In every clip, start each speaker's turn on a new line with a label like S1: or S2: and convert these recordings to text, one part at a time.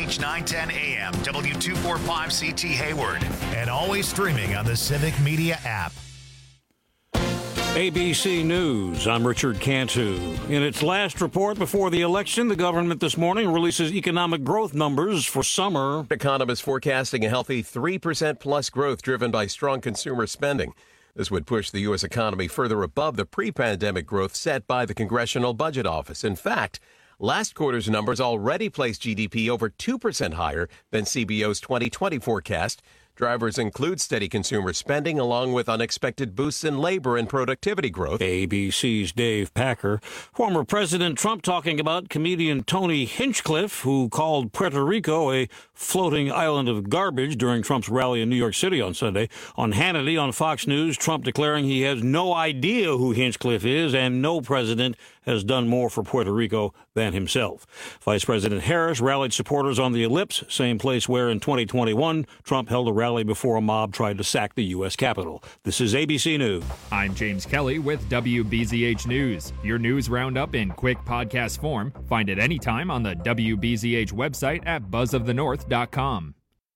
S1: KFH 910 AM, W245CT Hayward, and always streaming on the Civic Media app.
S2: ABC News, I'm Richard Cantu. In its last report before the election, the government this morning releases economic growth numbers for summer.
S3: Economists forecasting a healthy 3% plus growth driven by strong consumer spending. This would push the U.S. economy further above the pre-pandemic growth set by the Congressional Budget Office. In fact, last quarter's numbers already placed GDP over 2% higher than CBO's 2020 forecast. Drivers include steady consumer spending along with unexpected boosts in labor and productivity growth.
S2: ABC's Dave Packer. Former President Trump talking about comedian Tony Hinchcliffe, who called Puerto Rico a floating island of garbage during Trump's rally in New York City on Sunday. On Hannity on Fox News, Trump declaring he has no idea who Hinchcliffe is and no president has done more for Puerto Rico than himself. Vice President Harris rallied supporters on the Ellipse, same place where in 2021 Trump held a rally before a mob tried to sack the U.S. Capitol. This is ABC News.
S4: I'm James Kelly with WBZH News. Your news roundup in quick podcast form. Find it anytime on the WBZH website at buzzofthenorth.com.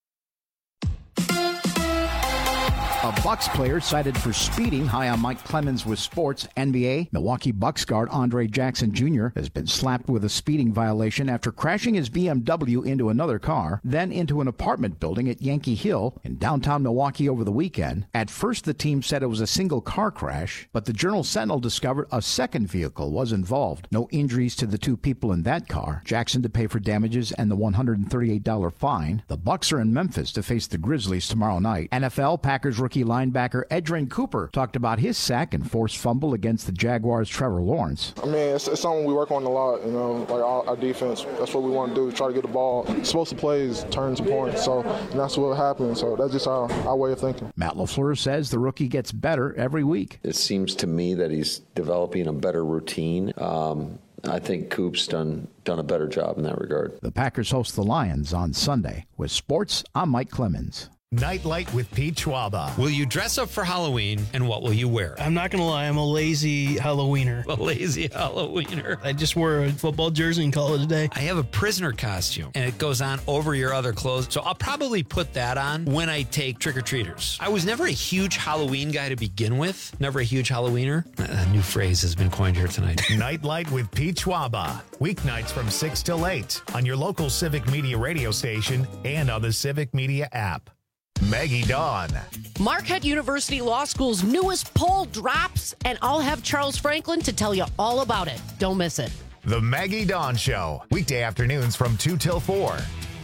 S5: A Bucks player cited for speeding high on Mike Clemens with sports. NBA, Milwaukee Bucks guard Andre Jackson Jr. has been slapped with a speeding violation after crashing his BMW into another car, then into an apartment building at Yankee Hill in downtown Milwaukee over the weekend. At first, the team said it was a single car crash, but the Journal-Sentinel discovered a second vehicle was involved. No injuries to the two people in that car. Jackson to pay for damages and the $138 fine. The Bucks are in Memphis to face the Grizzlies tomorrow night. NFL, Packers rookie linebacker Edgerrin Cooper talked about his sack and forced fumble against the Jaguars' Trevor Lawrence.
S6: I mean, it's something we work on a lot, like our defense. That's what we want to do, try to get the ball. Explosive plays, turn to points, and that's what happened. So that's just our way of thinking.
S5: Matt LaFleur says the rookie gets better every week.
S7: It seems to me that he's developing a better routine. I think Coop's done a better job in that regard.
S5: The Packers host the Lions on Sunday. With sports, I'm Mike Clemens.
S1: Nightlight with Pete Schwaba.
S8: Will you dress up for Halloween, and what will you wear?
S9: I'm not going to lie, I'm a lazy Halloweener.
S8: A lazy Halloweener.
S9: I just wear a football jersey and call it a day.
S8: I have a prisoner costume, and it goes on over your other clothes, so I'll probably put that on when I take trick-or-treaters. I was never a huge Halloween guy to begin with, never a huge Halloweener. A new phrase has been coined here tonight.
S1: Nightlight with Pete Schwaba. Weeknights from 6 till 8 on your local Civic Media radio station and on the Civic Media app. Maggie Dawn.
S10: Marquette University Law School's newest poll drops, and I'll have Charles Franklin to tell you all about it. Don't miss it.
S1: The Maggie Dawn Show, weekday afternoons from 2 till 4.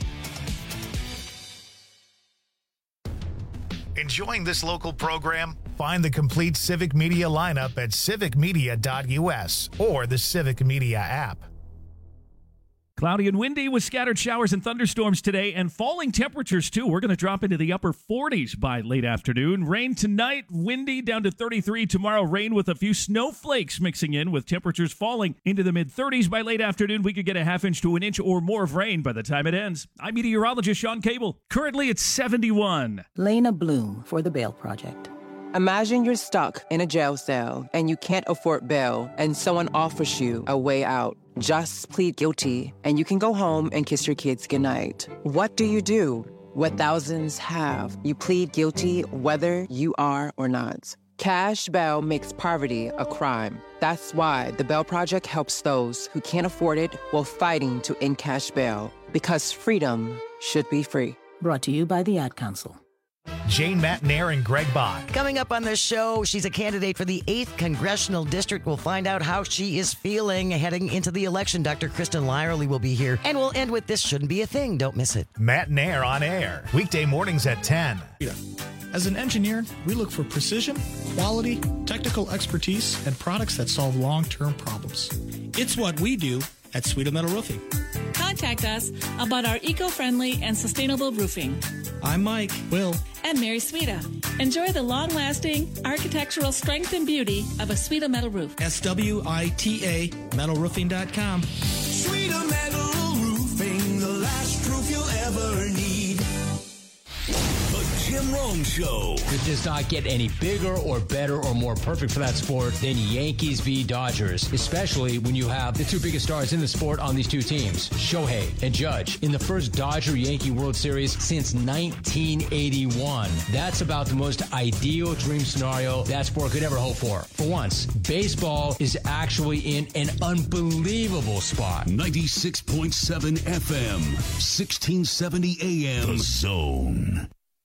S1: Enjoying this local program? Find the complete Civic Media lineup at civicmedia.us or the Civic Media app.
S11: Cloudy and windy with scattered showers and thunderstorms today and falling temperatures, too. We're going to drop into the upper 40s by late afternoon. Rain tonight, windy down to 33. Tomorrow, rain with a few snowflakes mixing in with temperatures falling into the mid-30s by late afternoon. We could get a half inch to an inch or more of rain by the time it ends. I'm meteorologist Sean Cable. Currently, it's 71.
S12: Lena Bloom for the Bail Project. Imagine you're stuck in a jail cell and you can't afford bail and someone offers you a way out. Just plead guilty and you can go home and kiss your kids goodnight. What do you do? What thousands have. You plead guilty whether you are or not. Cash bail makes poverty a crime. That's why the Bail Project helps those who can't afford it while fighting to end cash bail. Because freedom should be free.
S13: Brought to you by the Ad Council.
S1: Jane Matnair and Greg Bach.
S14: Coming up on this show, she's a candidate for the 8th Congressional District. We'll find out how she is feeling heading into the election. Dr. Kristen Lyerly will be here. And we'll end with This Shouldn't Be a Thing. Don't miss it.
S1: Matnair on air. Weekday mornings at 10.
S15: As an engineer, we look for precision, quality, technical expertise, and products that solve long-term problems. It's what we do at Sweeta Metal Roofing.
S16: Contact us about our eco-friendly and sustainable roofing.
S15: I'm Mike, Will,
S16: and Mary Sweeta. Enjoy the long-lasting architectural strength and beauty of a Sweeta Metal roof.
S15: SWITA metalroofing.com.
S17: Sweeta Metal Roofing, the last roof you'll ever need. The Jim Rome
S18: Bone Show.
S19: It does not get any bigger or better or more perfect for that sport than Yankees v. Dodgers, especially when you have the two biggest stars in the sport on these two teams, Shohei and Judge, in the first Dodger-Yankee World Series since 1981. That's about the most ideal dream scenario that sport could ever hope for. For once, baseball is actually in an unbelievable spot.
S18: 96.7 FM, 1670 AM. The Zone.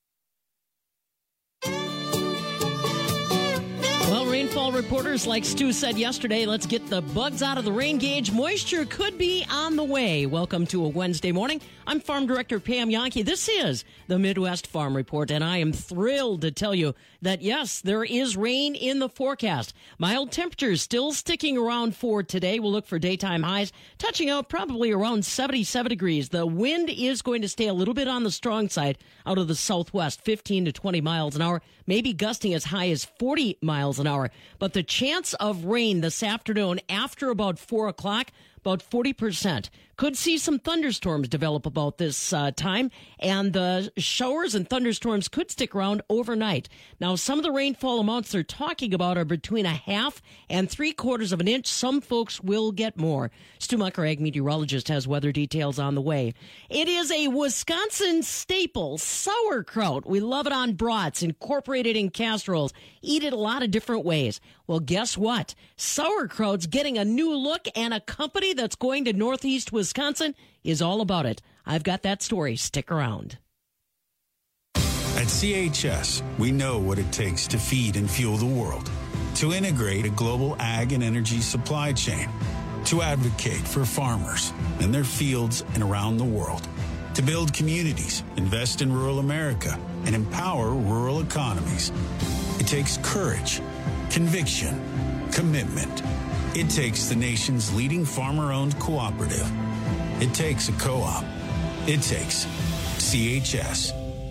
S10: Well, rainfall reporters, like Stu said yesterday, let's get the bugs out of the rain gauge. Moisture could be on the way. Welcome to a Wednesday morning. I'm Farm Director Pam Yankee. This is the Midwest Farm Report, and I am thrilled to tell you that, yes, there is rain in the forecast. Mild temperatures still sticking around for today. We'll look for daytime highs, touching out probably around 77 degrees. The wind is going to stay a little bit on the strong side out of the southwest, 15 to 20 miles an hour, maybe gusting as high as 40 miles an hour. But the chance of rain this afternoon after about 4 o'clock, about 40%. Could see some thunderstorms develop about this time, and the showers and thunderstorms could stick around overnight. Now, some of the rainfall amounts they're talking about are between 1/2 and 3/4 of an inch. Some folks will get more. Stu Mucker, ag meteorologist, has weather details on the way. It is a Wisconsin staple, sauerkraut. We love it on brats, incorporated in casseroles, eat it a lot of different ways. Well, guess what? Sauerkraut's getting a new look, and a company that's going to Northeast Wisconsin is all about it. I've got that story. Stick around.
S20: At CHS, we know what it takes to feed and fuel the world, to integrate a global ag and energy supply chain, to advocate for farmers and their fields and around the world, to build communities, invest in rural America, and empower rural economies. It takes courage, conviction, commitment. It takes the nation's leading farmer-owned cooperative. It takes a co-op. It takes CHS.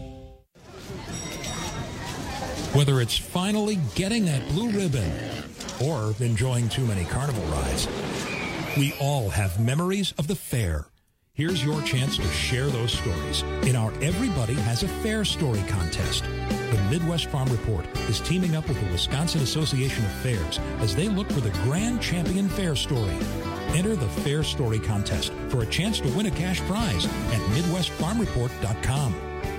S21: Whether it's finally getting that blue ribbon or enjoying too many carnival rides, we all have memories of the fair. Here's your chance to share those stories in our Everybody Has a Fair Story contest. The Midwest Farm Report is teaming up with the Wisconsin Association of Fairs as they look for the grand champion fair story. Enter the Fair Story contest for a chance to win a cash prize at MidwestFarmReport.com.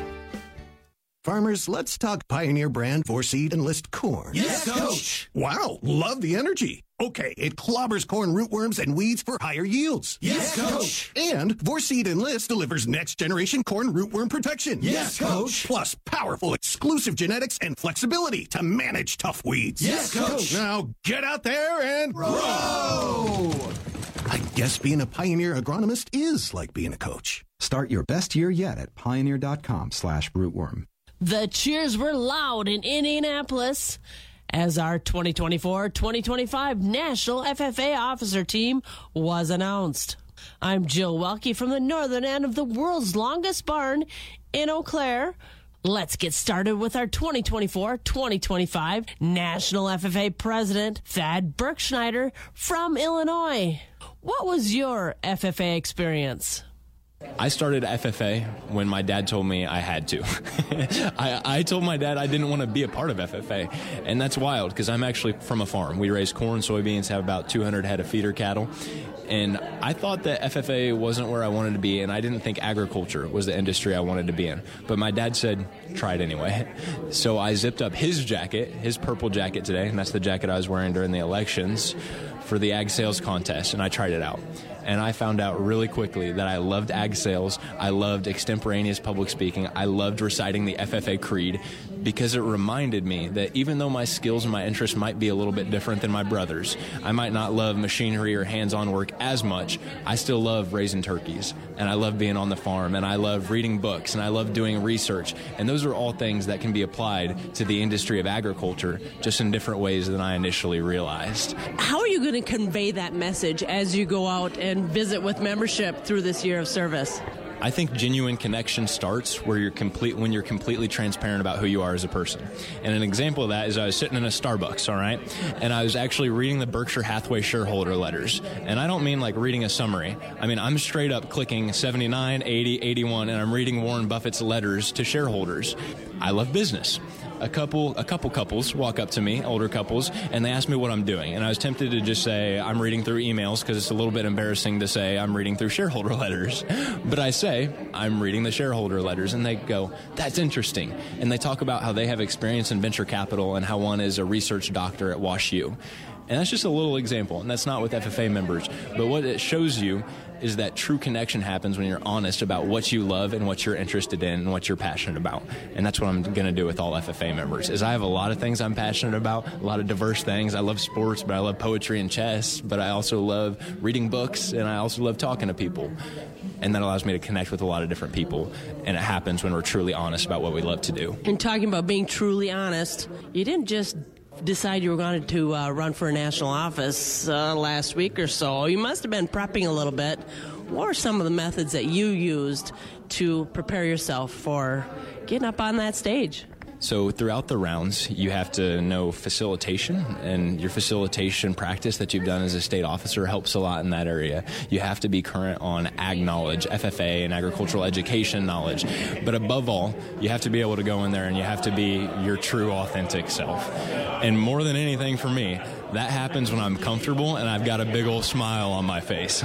S22: Farmers, let's talk Pioneer brand 4-Seed Enlist corn.
S17: Yes, Coach.
S22: Wow, love the energy. Okay, it clobbers corn rootworms and weeds for higher yields.
S17: Yes, Coach.
S22: And 4-Seed Enlist delivers next-generation corn rootworm protection.
S17: Yes, Coach.
S22: Plus powerful exclusive genetics and flexibility to manage tough weeds.
S17: Yes, Coach.
S22: Now get out there and
S17: grow!
S22: I guess being a Pioneer agronomist is like being a coach.
S23: Start your best year yet at pioneer.com/rootworm.
S10: The cheers were loud in Indianapolis as our 2024-2025 National FFA Officer Team was announced. I'm Jill Welke from the northern end of the world's longest barn in Eau Claire. Let's get started with our 2024-2025 National FFA President, Thad Berkschneider from Illinois. What was your FFA experience?
S24: I started FFA when my dad told me I had to. I told my dad I didn't want to be a part of FFA, and that's wild because I'm actually from a farm. We raise corn, soybeans, have about 200 head of feeder cattle, and I thought that FFA wasn't where I wanted to be, and I didn't think agriculture was the industry I wanted to be in. But my dad said, try it anyway. So I zipped up his jacket, his purple jacket today, and that's the jacket I was wearing during the elections for the ag sales contest, and I tried it out. And I found out really quickly that I loved ag sales, I loved extemporaneous public speaking, I loved reciting the FFA creed, because it reminded me that even though my skills and my interests might be a little bit different than my brothers, I might not love machinery or hands-on work as much, I still love raising turkeys, and I love being on the farm, and I love reading books, and I love doing research, and those are all things that can be applied to the industry of agriculture just in different ways than I initially realized.
S10: How are you going to convey that message as you go out and visit with membership through this year of service?
S24: I think genuine connection starts where when you're completely transparent about who you are as a person. And an example of that is I was sitting in a Starbucks, all right, and I was actually reading the Berkshire Hathaway shareholder letters. And I don't mean like reading a summary. I mean, I'm straight up clicking 79, 80, 81, and I'm reading Warren Buffett's letters to shareholders. I love business. A couple couples walk up to me, older couples, and they ask me what I'm doing. And I was tempted to just say I'm reading through emails because it's a little bit embarrassing to say I'm reading through shareholder letters. But I say I'm reading the shareholder letters, and they go, that's interesting. And they talk about how they have experience in venture capital and how one is a research doctor at WashU. And that's just a little example, and that's not with FFA members. But what it shows you is that true connection happens when you're honest about what you love and what you're interested in and what you're passionate about. And that's what I'm going to do with all FFA members, is I have a lot of things I'm passionate about, a lot of diverse things. I love sports, but I love poetry and chess, but I also love reading books, and I also love talking to people. And that allows me to connect with a lot of different people. And it happens when we're truly honest about what we love to do.
S10: And talking about being truly honest, you didn't just decide you were going to run for a national office last week or so. You must have been prepping a little bit. What are some of the methods that you used to prepare yourself for getting up on that stage?
S24: So throughout the rounds, you have to know facilitation, and your facilitation practice that you've done as a state officer helps a lot in that area. You have to be current on ag knowledge, FFA, and agricultural education knowledge. But above all, you have to be able to go in there and you have to be your true, authentic self. And more than anything for me, that happens when I'm comfortable and I've got a big old smile on my face.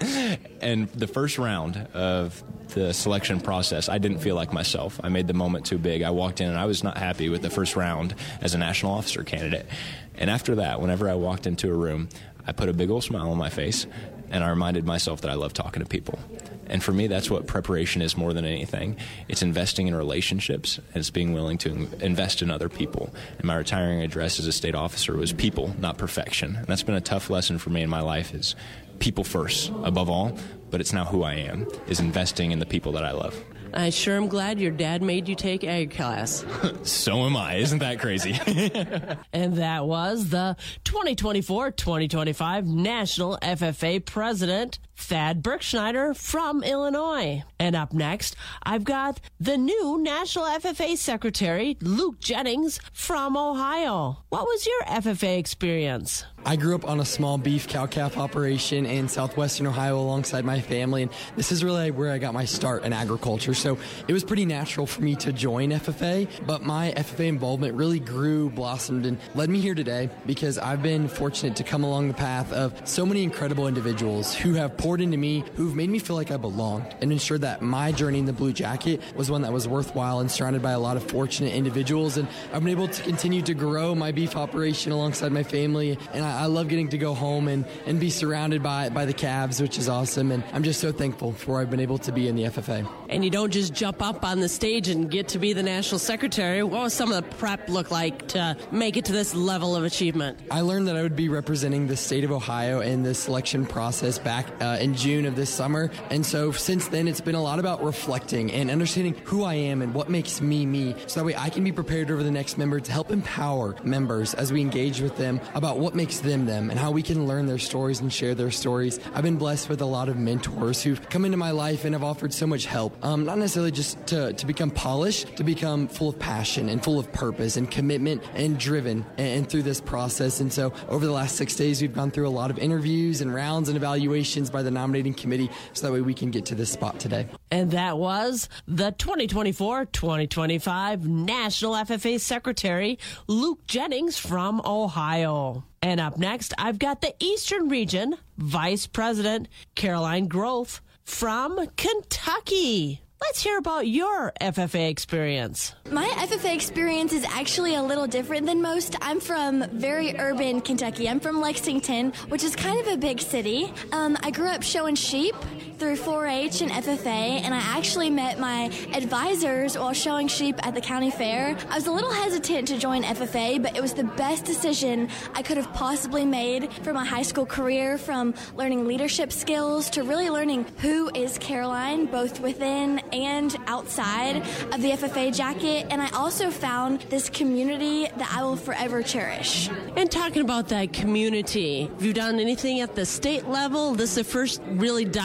S24: And the first round of the selection process, I didn't feel like myself. I made the moment too big. I walked in and I was not happy with the first round as a national officer candidate. And after that, whenever I walked into a room, I put a big old smile on my face and I reminded myself that I love talking to people. And for me, that's what preparation is more than anything. It's investing in relationships, and it's being willing to invest in other people. And my retiring address as a state officer was people, not perfection. And that's been a tough lesson for me in my life, is people first, above all. But it's now who I am, is investing in the people that I love.
S10: I sure am glad your dad made you take ag class.
S24: So am I. Isn't that crazy?
S10: And that was the 2024-2025 National FFA President, Thad Berkschneider from Illinois. And up next, I've got the new National FFA Secretary, Luke Jennings from Ohio. What was your FFA experience?
S2: I grew up on a small beef cow-calf operation in southwestern Ohio alongside my family, and this is really where I got my start in agriculture. So it was pretty natural for me to join FFA, but my FFA involvement really grew, blossomed, and led me here today because I've been fortunate to come along the path of so many incredible individuals who have poured into me, who've made me feel like I belonged, and ensured that my journey in the Blue Jacket was one that was worthwhile and surrounded by a lot of fortunate individuals. And I've been able to continue to grow my beef operation alongside my family, and I love getting to go home and be surrounded by the calves, which is awesome. And I'm just so thankful for where I've been able to be in the FFA.
S10: And you don't just jump up on the stage and get to be the national secretary. What was some of the prep look like to make it to this level of achievement?
S2: I learned that I would be representing the state of Ohio in the selection process back in June of this summer. And so since then, it's been a lot about reflecting and understanding who I am and what makes me me, so that way I can be prepared over the next member to help empower members as we engage with them about what makes them and how we can learn their stories and share their stories. I've been blessed with a lot of mentors who've come into my life and have offered so much help. Not necessarily just to become polished, to become full of passion and full of purpose and commitment and driven and through this process. And so over the last 6 days, we've gone through a lot of interviews and rounds and evaluations by the nominating committee, so that way we can get to this spot today.
S10: And that was the 2024-2025 National FFA Secretary, Luke Jennings from Ohio. And up next, I've got the Eastern Region Vice President, Caroline Groth from Kentucky. Let's hear about your FFA experience.
S3: My FFA experience is actually a little different than most. I'm from very urban Kentucky. I'm from Lexington, which is kind of a big city. I grew up showing sheep through 4-H and FFA, and I actually met my advisors while showing sheep at the county fair. I was a little hesitant to join FFA, but it was the best decision I could have possibly made for my high school career, from learning leadership skills to really learning who is Caroline, both within and outside of the FFA jacket. And I also found this community that I will forever cherish.
S10: And talking about that community, have you done anything at the state level? This is the first really diving into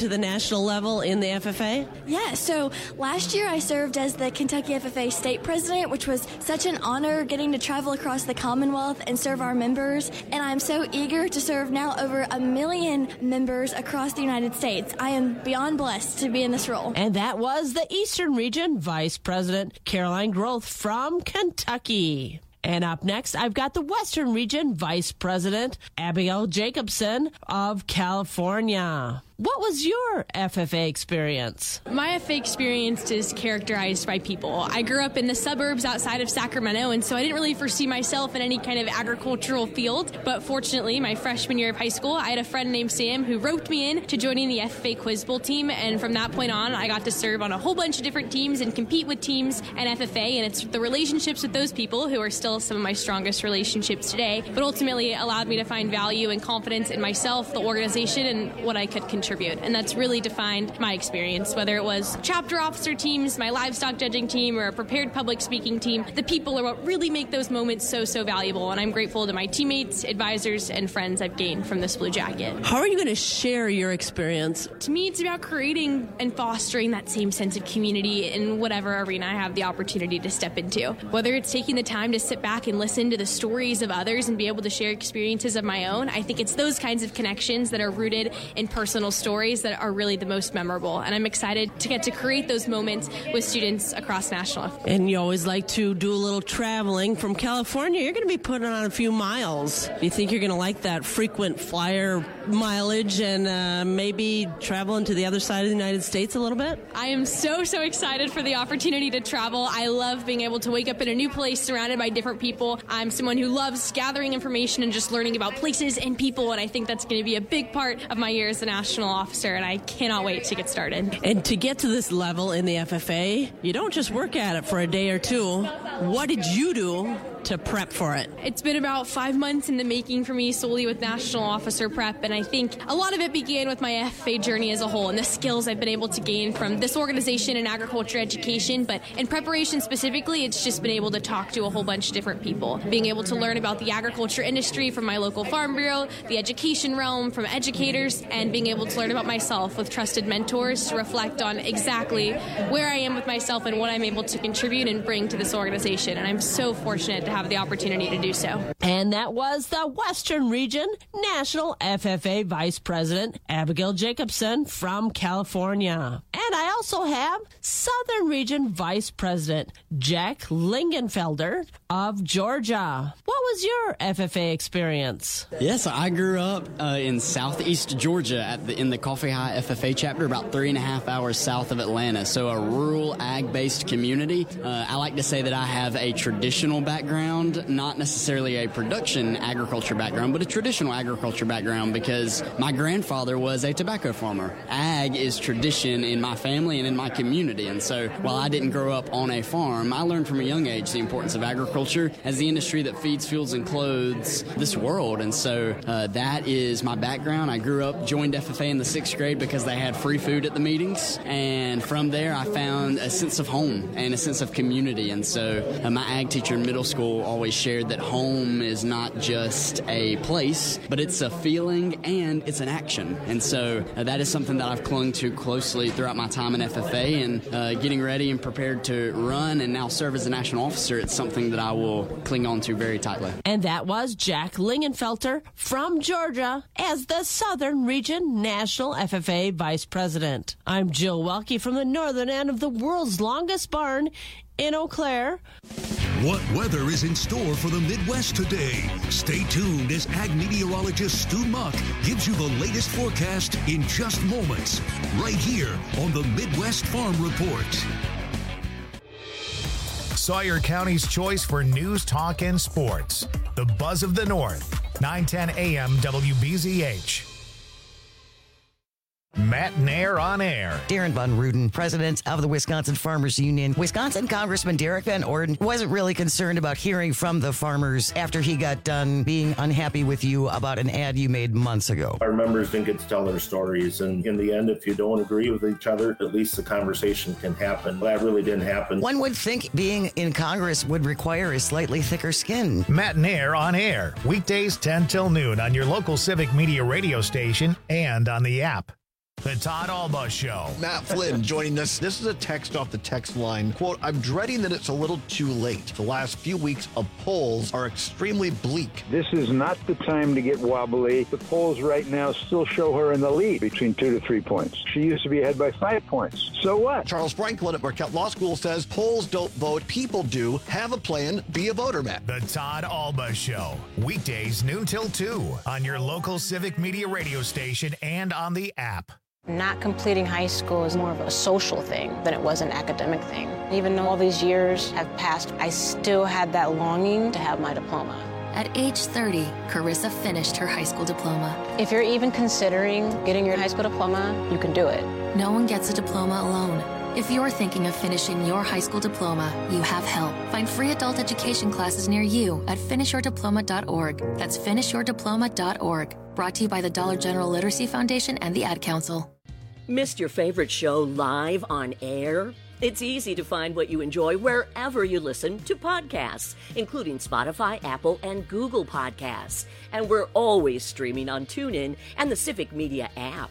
S4: to the national level in the FFA?
S3: Yeah, so last year I served as the Kentucky FFA state president, which was such an honor getting to travel across the Commonwealth and serve our members. And I'm so eager to serve now over 1 million members across the United States. I am beyond blessed to be in this role.
S4: And that was the Eastern Region Vice President Caroline Groth from Kentucky. And up next, I've got the Western Region Vice President Abigail Jacobson of California. What was your FFA experience?
S5: My FFA experience is characterized by people. I grew up in the suburbs outside of Sacramento, and so I didn't really foresee myself in any kind of agricultural field. But fortunately, my freshman year of high school, I had a friend named Sam who roped me in to joining the FFA Quiz Bowl team. And from that point on, I got to serve on a whole bunch of different teams and compete with teams and FFA. And it's the relationships with those people who are still some of my strongest relationships today, but ultimately allowed me to find value and confidence in myself, the organization, and what I could contribute. And that's really defined my experience, whether it was chapter officer teams, my livestock judging team, or a prepared public speaking team. The people are what really make those moments so valuable. And I'm grateful to my teammates, advisors, and friends I've gained from this Blue Jacket.
S4: How are you going to share your experience?
S5: To me, it's about creating and fostering that same sense of community in whatever arena I have the opportunity to step into. Whether it's taking the time to sit back and listen to the stories of others and be able to share experiences of my own, I think it's those kinds of connections that are rooted in personal stories that are really the most memorable. And I'm excited to get to create those moments with students across national.
S4: And you always like to do a little traveling. From California, you're going to be putting on a few miles. Do you think you're going to like that frequent flyer mileage and maybe traveling to the other side of the United States a little bit?
S5: I am so excited for the opportunity to travel. I love being able to wake up in a new place surrounded by different people. I'm someone who loves gathering information and just learning about places and people, and I think that's going to be a big part of my year as a national officer, and I cannot wait to get started.
S4: And to get to this level in the FFA, you don't just work at it for a day or two. What did you do to prep for it?
S5: It's been about 5 months in the making for me solely with National Officer Prep, and I think a lot of it began with my FFA journey as a whole and the skills I've been able to gain from this organization in agriculture education, but in preparation specifically, it's just been able to talk to a whole bunch of different people, being able to learn about the agriculture industry from my local farm bureau, the education realm from educators, and being able to learn about myself with trusted mentors to reflect on exactly where I am with myself and what I'm able to contribute and bring to this organization, and I'm so fortunate to have the opportunity to do so.
S4: And that was the Western Region National FFA Vice President Abigail Jacobson from California. And I also have Southern Region Vice President Jack Lingenfelder of Georgia. What was your FFA experience?
S6: Yes, I grew up in southeast Georgia in the Coffee High FFA chapter, about 3.5 hours south of Atlanta. So a rural ag-based community. I like to say that I have a traditional background, not necessarily a production agriculture background, but a traditional agriculture background because my grandfather was a tobacco farmer. Ag is tradition in my family and in my community. And so while I didn't grow up on a farm, I learned from a young age the importance of agriculture as the industry that feeds, fuels, and clothes this world. And so that is my background. I grew up, joined FFA in the 6th grade because they had free food at the meetings. And from there, I found a sense of home and a sense of community. And so my ag teacher in middle school always shared that home is not just a place, but it's a feeling and it's an action. And so that is something that I've clung to closely throughout my time in FFA, and getting ready and prepared to run and now serve as a national officer. It's something that I will cling on to very tightly.
S4: And that was Jack Lingenfelter from Georgia as the Southern Region National FFA Vice President. I'm Jill Welke from the northern end of the world's longest barn in Eau Claire.
S18: What weather is in store for the Midwest today? Stay tuned as ag meteorologist Stu Muck gives you the latest forecast in just moments, right here on the Midwest Farm Report.
S1: Sawyer County's choice for news, talk, and sports. The Buzz of the North, 910 AM WBZH. Matt Nair on air.
S14: Darren Von Ruden, president of the Wisconsin Farmers Union. Wisconsin Congressman Derek Van Orden wasn't really concerned about hearing from the farmers after he got done being unhappy with you about an ad you made months ago.
S7: Our members didn't get to tell their stories, and in the end, if you don't agree with each other, at least the conversation can happen. That really didn't happen.
S14: One would think being in Congress would require a slightly thicker skin.
S1: Matt Nair on air, weekdays 10 till noon on your local Civic Media radio station and on the app. The Todd Alba Show.
S8: Matt Flynn joining us. This is a text off the text line. Quote, I'm dreading that it's a little too late. The last few weeks of polls are extremely bleak.
S9: This is not the time to get wobbly. The polls right now still show her in the lead between 2 to 3 points. She used to be ahead by 5 points. So what?
S8: Charles Franklin at Marquette Law School says polls don't vote, people do. Have a plan, be a voter, Matt.
S1: The Todd Alba Show. Weekdays noon till 2 on your local Civic Media radio station and on the app.
S11: Not completing high school is more of a social thing than it was an academic thing. Even though all these years have passed, I still had that longing to have my diploma.
S12: At age 30, Carissa finished her high school diploma.
S11: If you're even considering getting your high school diploma, you can do it.
S12: No one gets a diploma alone. If you're thinking of finishing your high school diploma, you have help. Find free adult education classes near you at finishyourdiploma.org. That's finishyourdiploma.org. Brought to you by the Dollar General Literacy Foundation and the Ad Council.
S25: Missed your favorite show live on air? It's easy to find what you enjoy wherever you listen to podcasts, including Spotify, Apple, and Google Podcasts. And we're always streaming on TuneIn and the Civic Media app.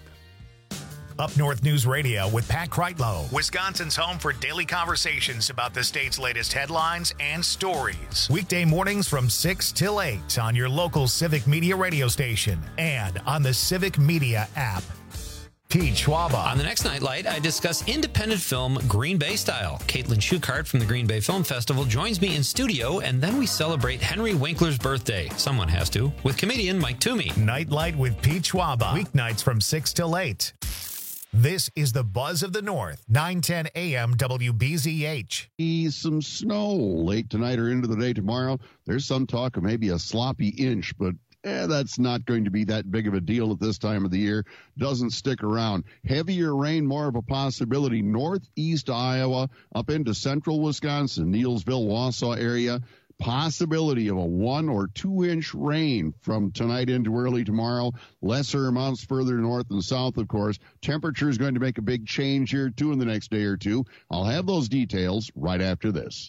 S1: Up North News Radio with Pat Kreitlow, Wisconsin's home for daily conversations about the state's latest headlines and stories. Weekday mornings from 6 till 8 on your local Civic Media radio station and on the Civic Media app. Pete Schwaba.
S26: On the next Nightlight, I discuss independent film Green Bay Style. Caitlin Schuchart from the Green Bay Film Festival joins me in studio, and then we celebrate Henry Winkler's birthday. Someone has to, with comedian Mike Toomey.
S1: Nightlight with Pete Schwaba. Weeknights from 6 till 8. This is the Buzz of the North, 9:10 a.m. WBZH.
S27: Some snow late tonight or into the day tomorrow. There's some talk of maybe a sloppy inch, but that's not going to be that big of a deal at this time of the year. Doesn't stick around. Heavier rain, more of a possibility northeast Iowa up into central Wisconsin, Neillsville, Wausau area. Possibility of a 1 or 2 inch rain from tonight into early tomorrow. Lesser amounts further north and south, of course. Temperature is going to make a big change here, too, in the next day or two. I'll have those details right after this.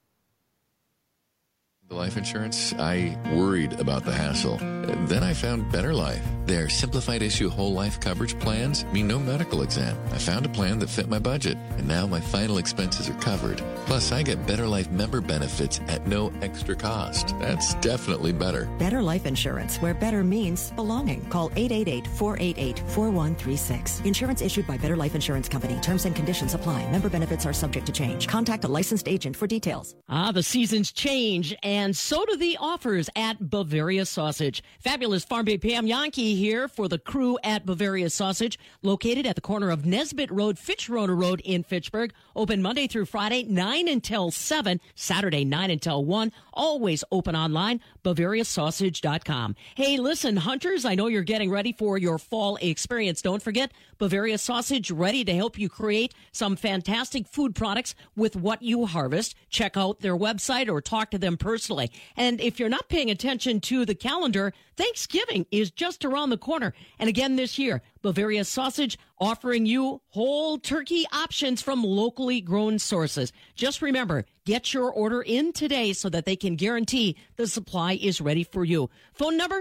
S28: The life insurance, I worried about the hassle. Then I found Better Life. Their simplified issue whole life coverage plans mean no medical exam. I found a plan that fit my budget, and now my final expenses are covered. Plus, I get Better Life member benefits at no extra cost. That's definitely better.
S29: Better Life Insurance, where better means belonging. Call 888-488-4136. Insurance issued by Better Life Insurance Company. Terms and conditions apply. Member benefits are subject to change. Contact a licensed agent for details.
S10: The seasons change, and so do the offers at Bavaria Sausage. Fabulous Farm Bay Pam Yankee here for the crew at Bavaria Sausage, located at the corner of Nesbitt Road, Fitchroder Road in Fitchburg. Open Monday through Friday, 9 until 7, Saturday, 9 until 1. Always open online, BavariaSausage.com. Hey, listen, hunters, I know you're getting ready for your fall experience. Don't forget, Bavaria Sausage, ready to help you create some fantastic food products with what you harvest. Check out their website or talk to them personally. And if you're not paying attention to the calendar, Thanksgiving is just around the corner. And again this year, Bavaria Sausage offering you whole turkey options from locally grown sources. Just remember, get your order in today so that they can guarantee the supply is ready for you. Phone number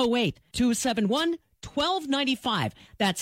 S10: 608-271-1295. That's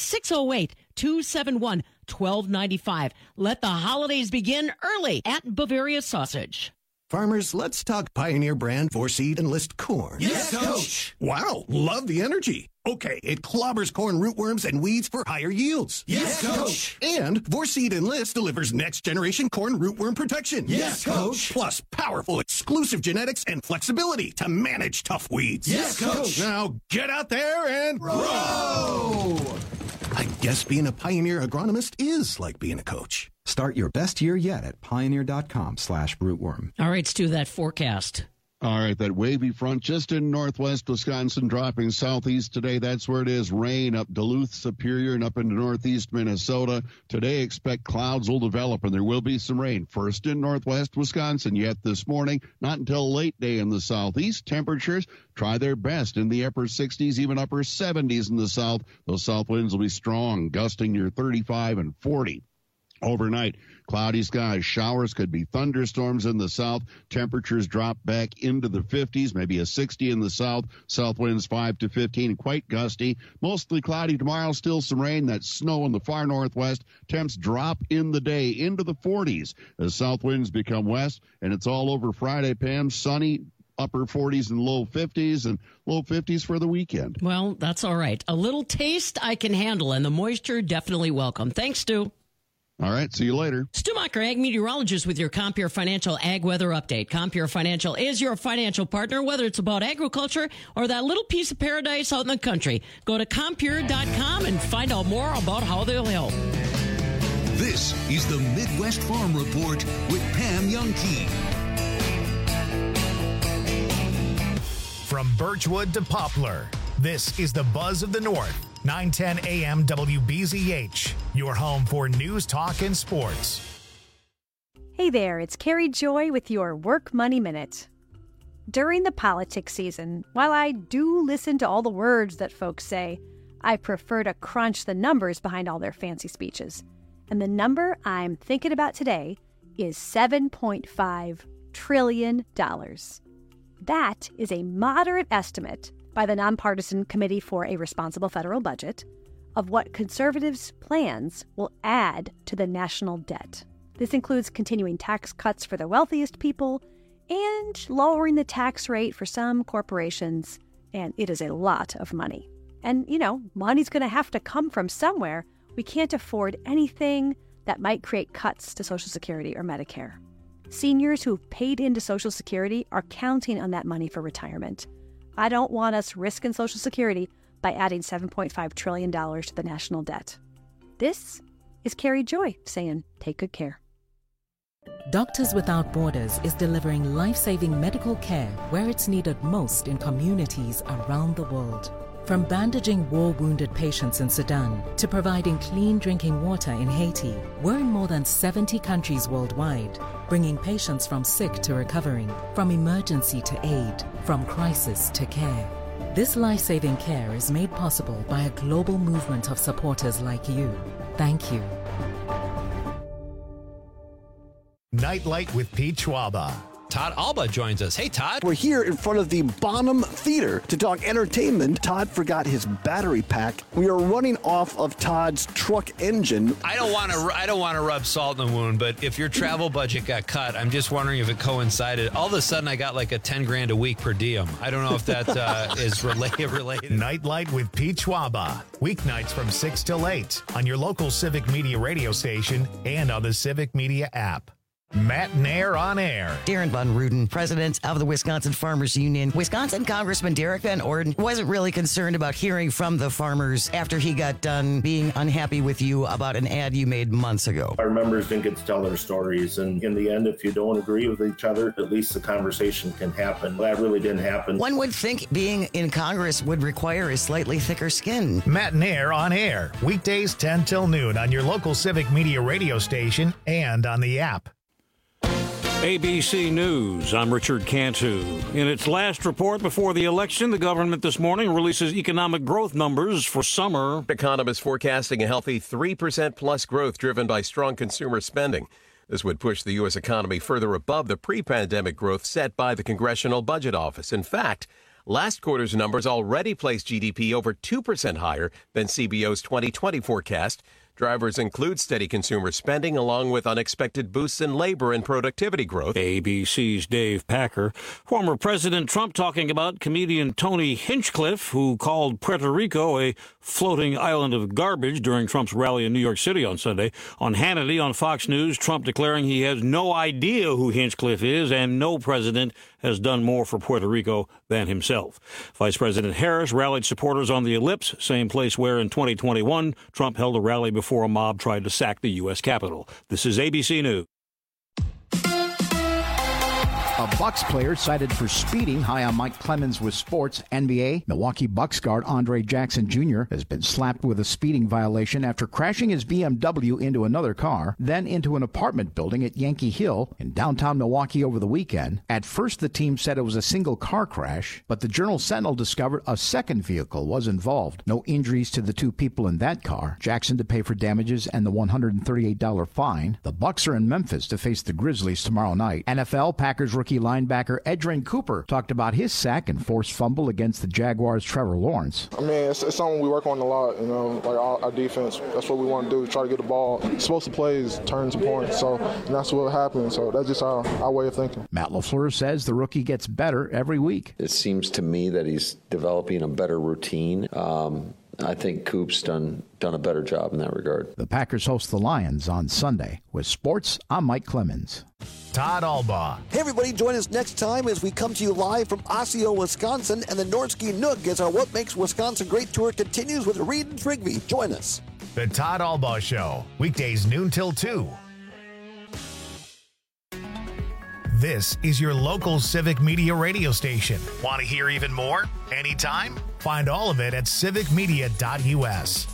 S10: 608-271-1295. Let the holidays begin early at Bavaria Sausage.
S22: Farmers, let's talk Pioneer brand 4-seed Enlist corn.
S17: Yes, Coach.
S22: Wow, love the energy. Okay, it clobbers corn rootworms and weeds for higher yields.
S17: Yes, Coach.
S22: And 4-seed Enlist delivers next-generation corn rootworm protection.
S17: Yes, Coach.
S22: Plus powerful exclusive genetics and flexibility to manage tough weeds.
S17: Yes, Coach.
S22: Now get out there and
S17: grow!
S22: I guess being a Pioneer agronomist is like being a coach.
S23: Start your best year yet at pioneer.com/rootworm.
S10: All right, let's do that forecast.
S27: All right, that wavy front just in northwest Wisconsin, dropping southeast today. That's where it is. Rain up Duluth, Superior, and up into northeast Minnesota. Today, expect clouds will develop, and there will be some rain. First in northwest Wisconsin yet this morning. Not until late day in the southeast. Temperatures try their best in the upper 60s, even upper 70s in the south. Those south winds will be strong, gusting near 35 and 40. Overnight, cloudy skies, showers, could be thunderstorms in the south. Temperatures drop back into the 50s, maybe a 60 in the south. South winds 5 to 15, quite gusty. Mostly cloudy tomorrow, still some rain. That snow in the far northwest. Temps drop in the day into the 40s as south winds become west. And it's all over Friday, Pam. Sunny, upper 40s and low 50s, and low 50s for the weekend.
S10: Well, that's all right. A little taste I can handle, and the moisture definitely welcome. Thanks, Stu.
S27: All right, see you later.
S10: Stu Macher, Ag Meteorologist with your Compeer Financial Ag Weather Update. Compeer Financial is your financial partner, whether it's about agriculture or that little piece of paradise out in the country. Go to Compeer.com and find out more about how they'll help.
S18: This is the Midwest Farm Report with Pam Jahnke.
S1: From Birchwood to Poplar, this is the Buzz of the North. 910 AM WBZH, your home for news, talk, and sports.
S2: Hey there, it's Carrie Joy with your Work Money Minute. During the politics season, while I do listen to all the words that folks say, I prefer to crunch the numbers behind all their fancy speeches. And the number I'm thinking about today is $7.5 trillion. That is a moderate estimate by the Nonpartisan Committee for a Responsible Federal Budget of what conservatives' plans will add to the national debt. This includes continuing tax cuts for the wealthiest people and lowering the tax rate for some corporations, and it is a lot of money. And, money's going to have to come from somewhere. We can't afford anything that might create cuts to Social Security or Medicare. Seniors who've paid into Social Security are counting on that money for retirement. I don't want us risking Social Security by adding $7.5 trillion to the national debt. This is Carrie Joy saying, take good care.
S3: Doctors Without Borders is delivering life-saving medical care where it's needed most in communities around the world. From bandaging war-wounded patients in Sudan to providing clean drinking water in Haiti, we're in more than 70 countries worldwide, bringing patients from sick to recovering, from emergency to aid, from crisis to care. This life-saving care is made possible by a global movement of supporters like you. Thank you.
S1: Nightlight with Pete Schwaba.
S26: Todd Alba joins us. Hey, Todd.
S13: We're here in front of the Bonham Theater to talk entertainment. Todd forgot his battery pack. We are running off of Todd's truck engine.
S26: I don't want to rub salt in the wound, but if your travel budget got cut, I'm just wondering if it coincided. All of a sudden, I got like a $10,000 a week per diem. I don't know if that is related.
S1: Nightlight with Pete Schwaba. Weeknights from 6 till 8 on your local Civic Media radio station and on the Civic Media app. Matt Nair on air.
S14: Darren Von Ruden, president of the Wisconsin Farmers Union. Wisconsin Congressman Derek Van Orden wasn't really concerned about hearing from the farmers after he got done being unhappy with you about an ad you made months ago.
S7: Our members didn't get to tell their stories, and in the end, if you don't agree with each other, at least the conversation can happen. That really didn't happen.
S14: One would think being in Congress would require a slightly thicker skin.
S1: Matt Nair on air. Weekdays 10 till noon on your local Civic Media radio station and on the app.
S15: ABC News, I'm Richard Cantu. In its last report before the election, the government this morning releases economic growth numbers for summer.
S16: Economists forecasting a healthy 3% plus growth driven by strong consumer spending. This would push the U.S. economy further above the pre-pandemic growth set by the Congressional Budget Office. In fact, last quarter's numbers already placed GDP over 2% higher than CBO's 2020 forecast. Drivers include steady consumer spending along with unexpected boosts in labor and productivity growth.
S15: ABC's Dave Packer. Former President Trump talking about comedian Tony Hinchcliffe, who called Puerto Rico a floating island of garbage during Trump's rally in New York City on Sunday. On Hannity on Fox News, Trump declaring he has no idea who Hinchcliffe is and no president has done more for Puerto Rico than himself. Vice President Harris rallied supporters on the Ellipse, same place where in 2021 Trump held a rally before a mob tried to sack the U.S. Capitol. This is ABC News.
S4: A Bucks player cited for speeding high on Mike Clemens with sports. NBA, Milwaukee Bucks guard Andre Jackson Jr. has been slapped with a speeding violation after crashing his BMW into another car, then into an apartment building at Yankee Hill in downtown Milwaukee over the weekend. At first, the team said it was a single car crash, but the Journal-Sentinel discovered a second vehicle was involved. No injuries to the two people in that car. Jackson to pay for damages and the $138 fine. The Bucks are in Memphis to face the Grizzlies tomorrow night. NFL, Packers rookie linebacker Edgerrin Cooper talked about his sack and forced fumble against the Jaguars' Trevor Lawrence.
S5: I mean, it's something we work on a lot, like our defense. That's what we want to do, try to get the ball. Explosive plays, turns and points, and that's what happens. So that's just our way of thinking.
S4: Matt LaFleur says the rookie gets better every week.
S6: It seems to me that he's developing a better routine. I think Coop's done a better job in that regard.
S4: The Packers host the Lions on Sunday. With sports, I'm Mike Clemens.
S1: Todd Albaugh.
S8: Hey, everybody, join us next time as we come to you live from Osseo, Wisconsin, and the Nordsky Nook as our What Makes Wisconsin Great tour continues with Reed and Trigby. Join us.
S1: The Todd Albaugh Show, weekdays noon till 2. This is your local Civic Media radio station. Want to hear even more? Anytime? Find all of it at civicmedia.us.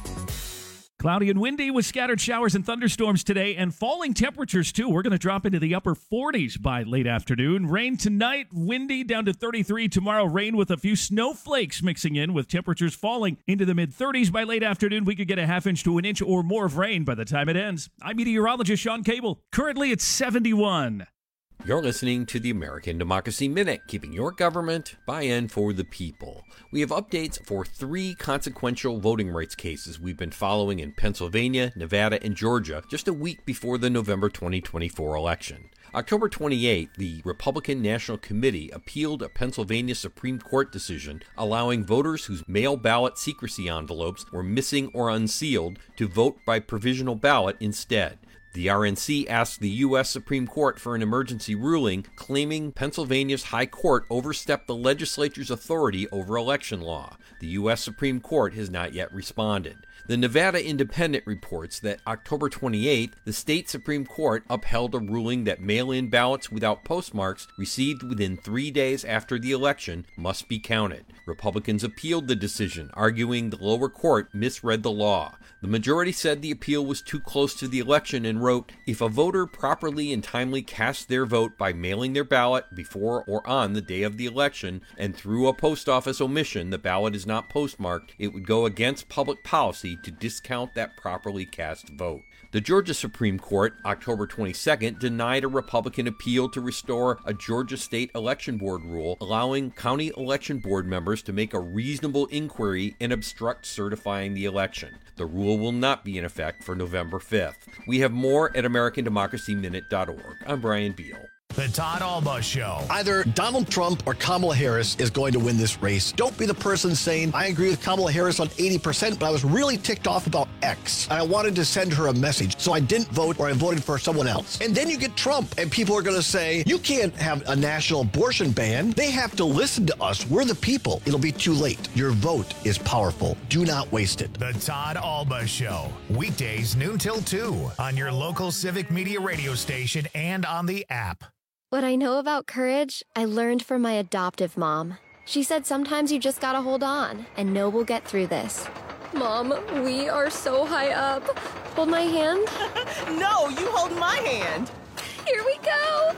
S9: Cloudy and windy with scattered showers and thunderstorms today and falling temperatures, too. We're going to drop into the upper 40s by late afternoon. Rain tonight, windy down to 33. Tomorrow, rain with a few snowflakes mixing in with temperatures falling into the mid-30s by late afternoon. We could get a half inch to an inch or more of rain by the time it ends. I'm meteorologist Sean Cable. Currently, it's 71.
S19: You're listening to the American Democracy Minute, keeping your government by and for the people. We have updates for 3 consequential voting rights cases we've been following in Pennsylvania, Nevada, and Georgia just a week before the November 2024 election. October 28, the Republican National Committee appealed a Pennsylvania Supreme Court decision allowing voters whose mail ballot secrecy envelopes were missing or unsealed to vote by provisional ballot instead. The RNC asked the U.S. Supreme Court for an emergency ruling, claiming Pennsylvania's High Court overstepped the legislature's authority over election law. The U.S. Supreme Court has not yet responded. The Nevada Independent reports that October 28th, the state Supreme Court upheld a ruling that mail-in ballots without postmarks received within 3 days after the election must be counted. Republicans appealed the decision, arguing the lower court misread the law. The majority said the appeal was too close to the election and wrote, if a voter properly and timely casts their vote by mailing their ballot before or on the day of the election and through a post office omission the ballot is not postmarked, it would go against public policy to discount that properly cast vote. The Georgia Supreme Court, October 22nd, denied a Republican appeal to restore a Georgia State Election Board rule allowing county election board members to make a reasonable inquiry and obstruct certifying the election. The rule will not be in effect for November 5th. We have more at AmericanDemocracyMinute.org. I'm Brian Beal.
S1: The Todd Albaugh Show.
S8: Either Donald Trump or Kamala Harris is going to win this race. Don't be the person saying, I agree with Kamala Harris on 80%, but I was really ticked off about X. And I wanted to send her a message, so I didn't vote or I voted for someone else. And then you get Trump, and people are going to say, you can't have a national abortion ban. They have to listen to us. We're the people. It'll be too late. Your vote is powerful. Do not waste it.
S1: The Todd Albaugh Show. Weekdays noon till 2 on your local Civic Media radio station and on the app.
S20: What I know about courage, I learned from my adoptive mom. She said sometimes you just gotta hold on and know we'll get through this. Mom, we are so high up. Hold my hand.
S21: No, you hold my hand.
S20: Here we go.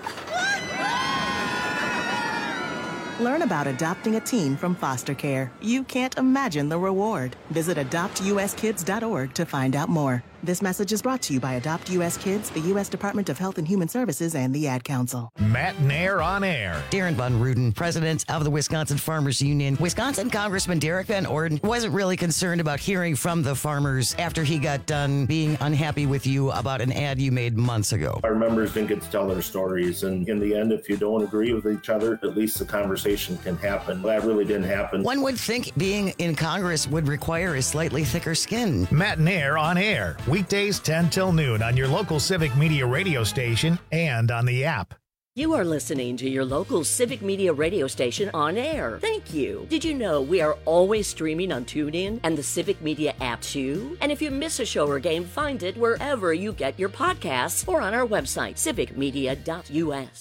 S24: Learn about adopting a teen from foster care. You can't imagine the reward. Visit adoptuskids.org to find out more. This message is brought to you by Adopt U.S. Kids, the U.S. Department of Health and Human Services, and the Ad Council.
S1: Matt Nair on air.
S14: Darren Von Ruden, president of the Wisconsin Farmers Union. Wisconsin Congressman Derek Van Orden wasn't really concerned about hearing from the farmers after he got done being unhappy with you about an ad you made months ago.
S7: Our members didn't get to tell their stories, and in the end, if you don't agree with each other, at least the conversation can happen. That really didn't happen.
S14: One would think being in Congress would require a slightly thicker skin.
S1: Matt Nair on air. Weekdays 10 till noon on your local Civic Media radio station and on the app.
S25: You are listening to your local Civic Media radio station on air. Thank you. Did you know we are always streaming on TuneIn and the Civic Media app too? And if you miss a show or game, find it wherever you get your podcasts or on our website, civicmedia.us.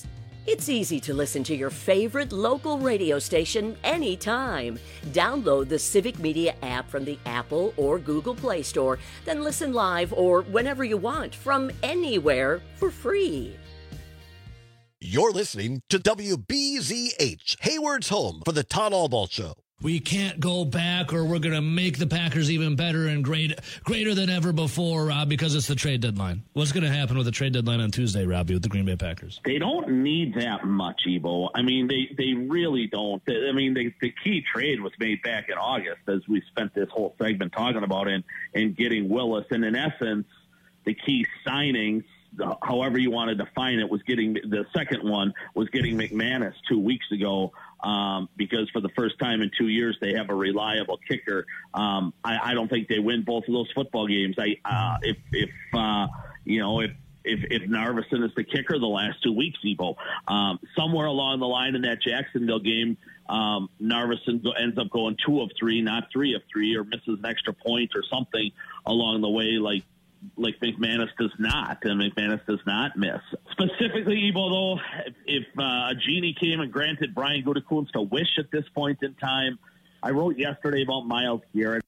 S25: It's easy to listen to your favorite local radio station anytime. Download the Civic Media app from the Apple or Google Play Store, then listen live or whenever you want from anywhere for free.
S8: You're listening to WBZH, Hayward's home for the Todd Allball Show.
S10: We can't go back, or we're going to make the Packers even better and greater than ever before, Rob, because it's the trade deadline. What's going to happen with the trade deadline on Tuesday, Robbie, with the Green Bay Packers?
S11: They don't need that much, Ebo. I mean, they really don't. I mean, the key trade was made back in August, as we spent this whole segment talking about, and getting Willis. And in essence, the key signings, however you want to define it, was getting the second one was getting McManus 2 weeks ago. Because for the first time in 2 years, they have a reliable kicker. I don't think they win both of those football games. If Narveson is the kicker the last 2 weeks, Ebo, somewhere along the line in that Jacksonville game, Narveson ends up going 2 of 3, not 3 of 3, or misses an extra point or something along the way, like McManus does not, and McManus does not miss. Specifically, Ebo, though, if a genie came and granted Brian Gutekunst a wish at this point in time, I wrote yesterday about Myles Garrett.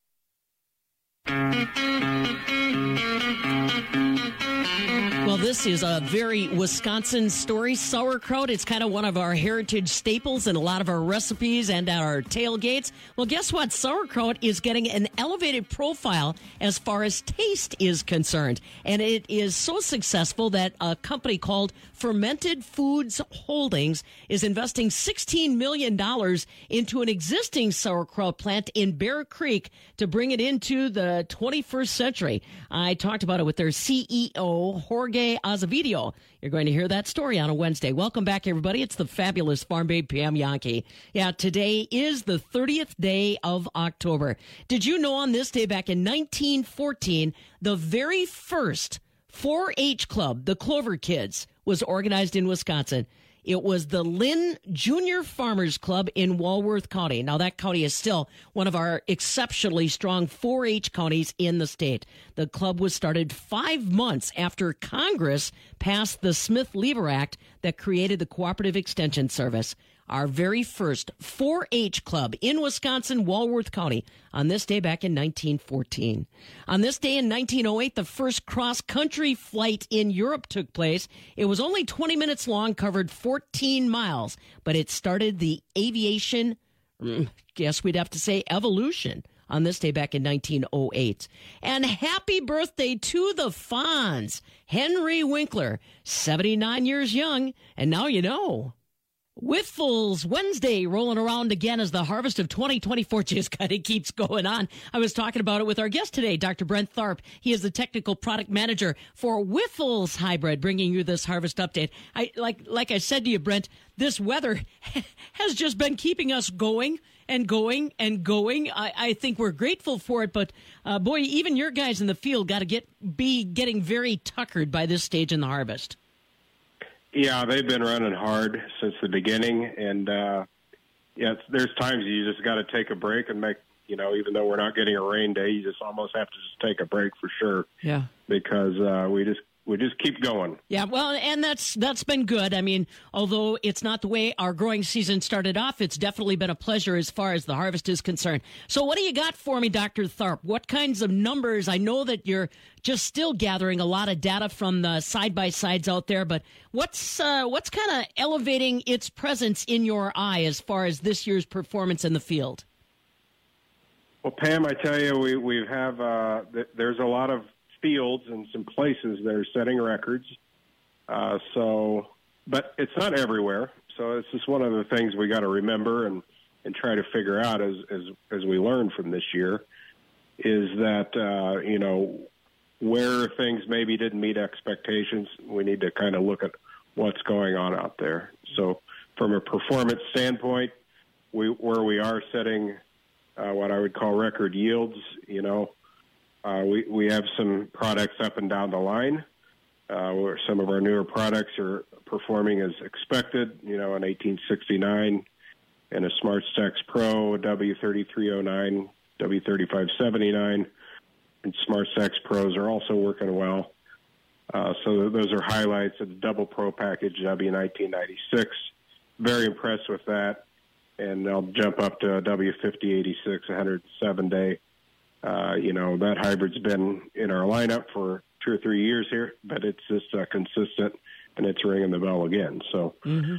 S12: Well, this is a very Wisconsin story. Sauerkraut, it's kind of one of our heritage staples in a lot of our recipes and our tailgates. Well, guess what? Sauerkraut is getting an elevated profile as far as taste is concerned. And it is so successful that a company called Fermented Foods Holdings is investing $16 million into an existing sauerkraut plant in Bear Creek to bring it into the 21st century. I talked about it with their CEO, Jorge Azevedo. You're going to hear that story on a Wednesday. Welcome back, everybody. It's the fabulous Farm Babe Pam Yankee. Yeah, today is the 30th day of October. Did you know on this day back in 1914, the very first 4-H club, the Clover Kids, was organized in Wisconsin? It was the Lynn Junior Farmers Club in Walworth County. Now, that county is still one of our exceptionally strong 4-H counties in the state. The club was started 5 months after Congress passed the Smith-Lever Act that created the Cooperative Extension Service. Our very first 4-H club in Wisconsin, Walworth County, on this day back in 1914. On this day in 1908, the first cross-country flight in Europe took place. It was only 20 minutes long, covered 14 miles, but it started the aviation, guess we'd have to say evolution, on this day back in 1908. And happy birthday to the Fonz, Henry Winkler, 79 years young, and now you know. Whiffles Wednesday rolling around again as the harvest of 2024 just kind of keeps going on. I was talking about it with our guest today, Dr. Brent Tharp. He is the technical product manager for Whiffles Hybrid, bringing you this harvest update. Like I said to you, Brent, this weather has just been keeping us going and going and going. I think we're grateful for it, but boy, even your guys in the field got to be getting very tuckered by this stage in the harvest.
S17: Yeah, they've been running hard since the beginning, and there's times you just got to take a break and make, even though we're not getting a rain day, you just almost have to just take a break for sure.
S12: Yeah,
S17: because we just keep going.
S12: Yeah, well, and that's been good. I mean, although it's not the way our growing season started off, it's definitely been a pleasure as far as the harvest is concerned. So what do you got for me, Dr. Tharp? What kinds of numbers? I know that you're just still gathering a lot of data from the side-by-sides out there, but what's kind of elevating its presence in your eye as far as this year's performance in the field?
S17: Well, Pam, I tell you, we have there's a lot of fields and some places that are setting records. But it's not everywhere. So it's just one of the things we got to remember and try to figure out as we learn from this year is that, where things maybe didn't meet expectations, we need to kind of look at what's going on out there. So from a performance standpoint, where we are setting what I would call record yields, we have some products up and down the line where some of our newer products are performing as expected, an 1869 and a SmartStax Pro, a W3309, W3579, and SmartStax Pros are also working well. So those are highlights of the Double Pro package, W1996. Very impressed with that. And they'll jump up to W5086, 107-day. That hybrid's been in our lineup for 2 or 3 years here, but it's just consistent, and it's ringing the bell again. So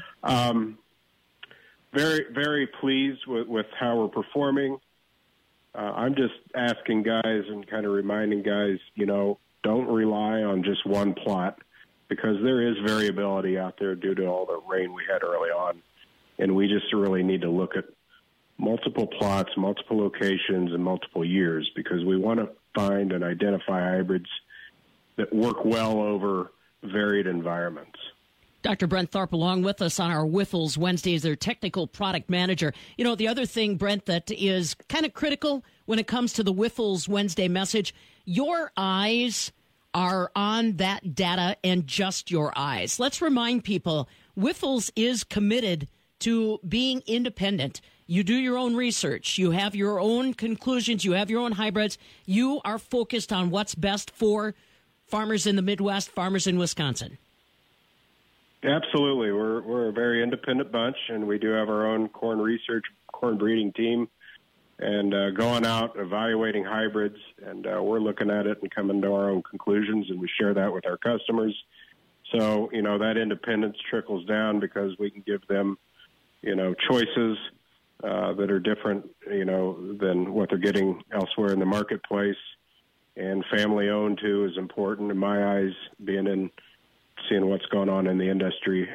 S17: very, very pleased with how we're performing. I'm just asking guys and kind of reminding guys, don't rely on just one plot, because there is variability out there due to all the rain we had early on. And we just really need to look at multiple plots, multiple locations, and multiple years, because we want to find and identify hybrids that work well over varied environments.
S12: Dr. Brent Tharp along with us on our Whiffles Wednesday as their technical product manager. The other thing, Brent, that is kind of critical when it comes to the Whiffles Wednesday message, your eyes are on that data and just your eyes. Let's remind people, Whiffles is committed to being independent. You do your own research. You have your own conclusions. You have your own hybrids. You are focused on what's best for farmers in the Midwest, farmers in Wisconsin.
S17: Absolutely. We're a very independent bunch, and we do have our own corn research, corn breeding team, and going out, evaluating hybrids, and we're looking at it and coming to our own conclusions, and we share that with our customers. So, that independence trickles down because we can give them choices that are different, than what they're getting elsewhere in the marketplace. And family owned too is important in my eyes, seeing what's going on in the industry.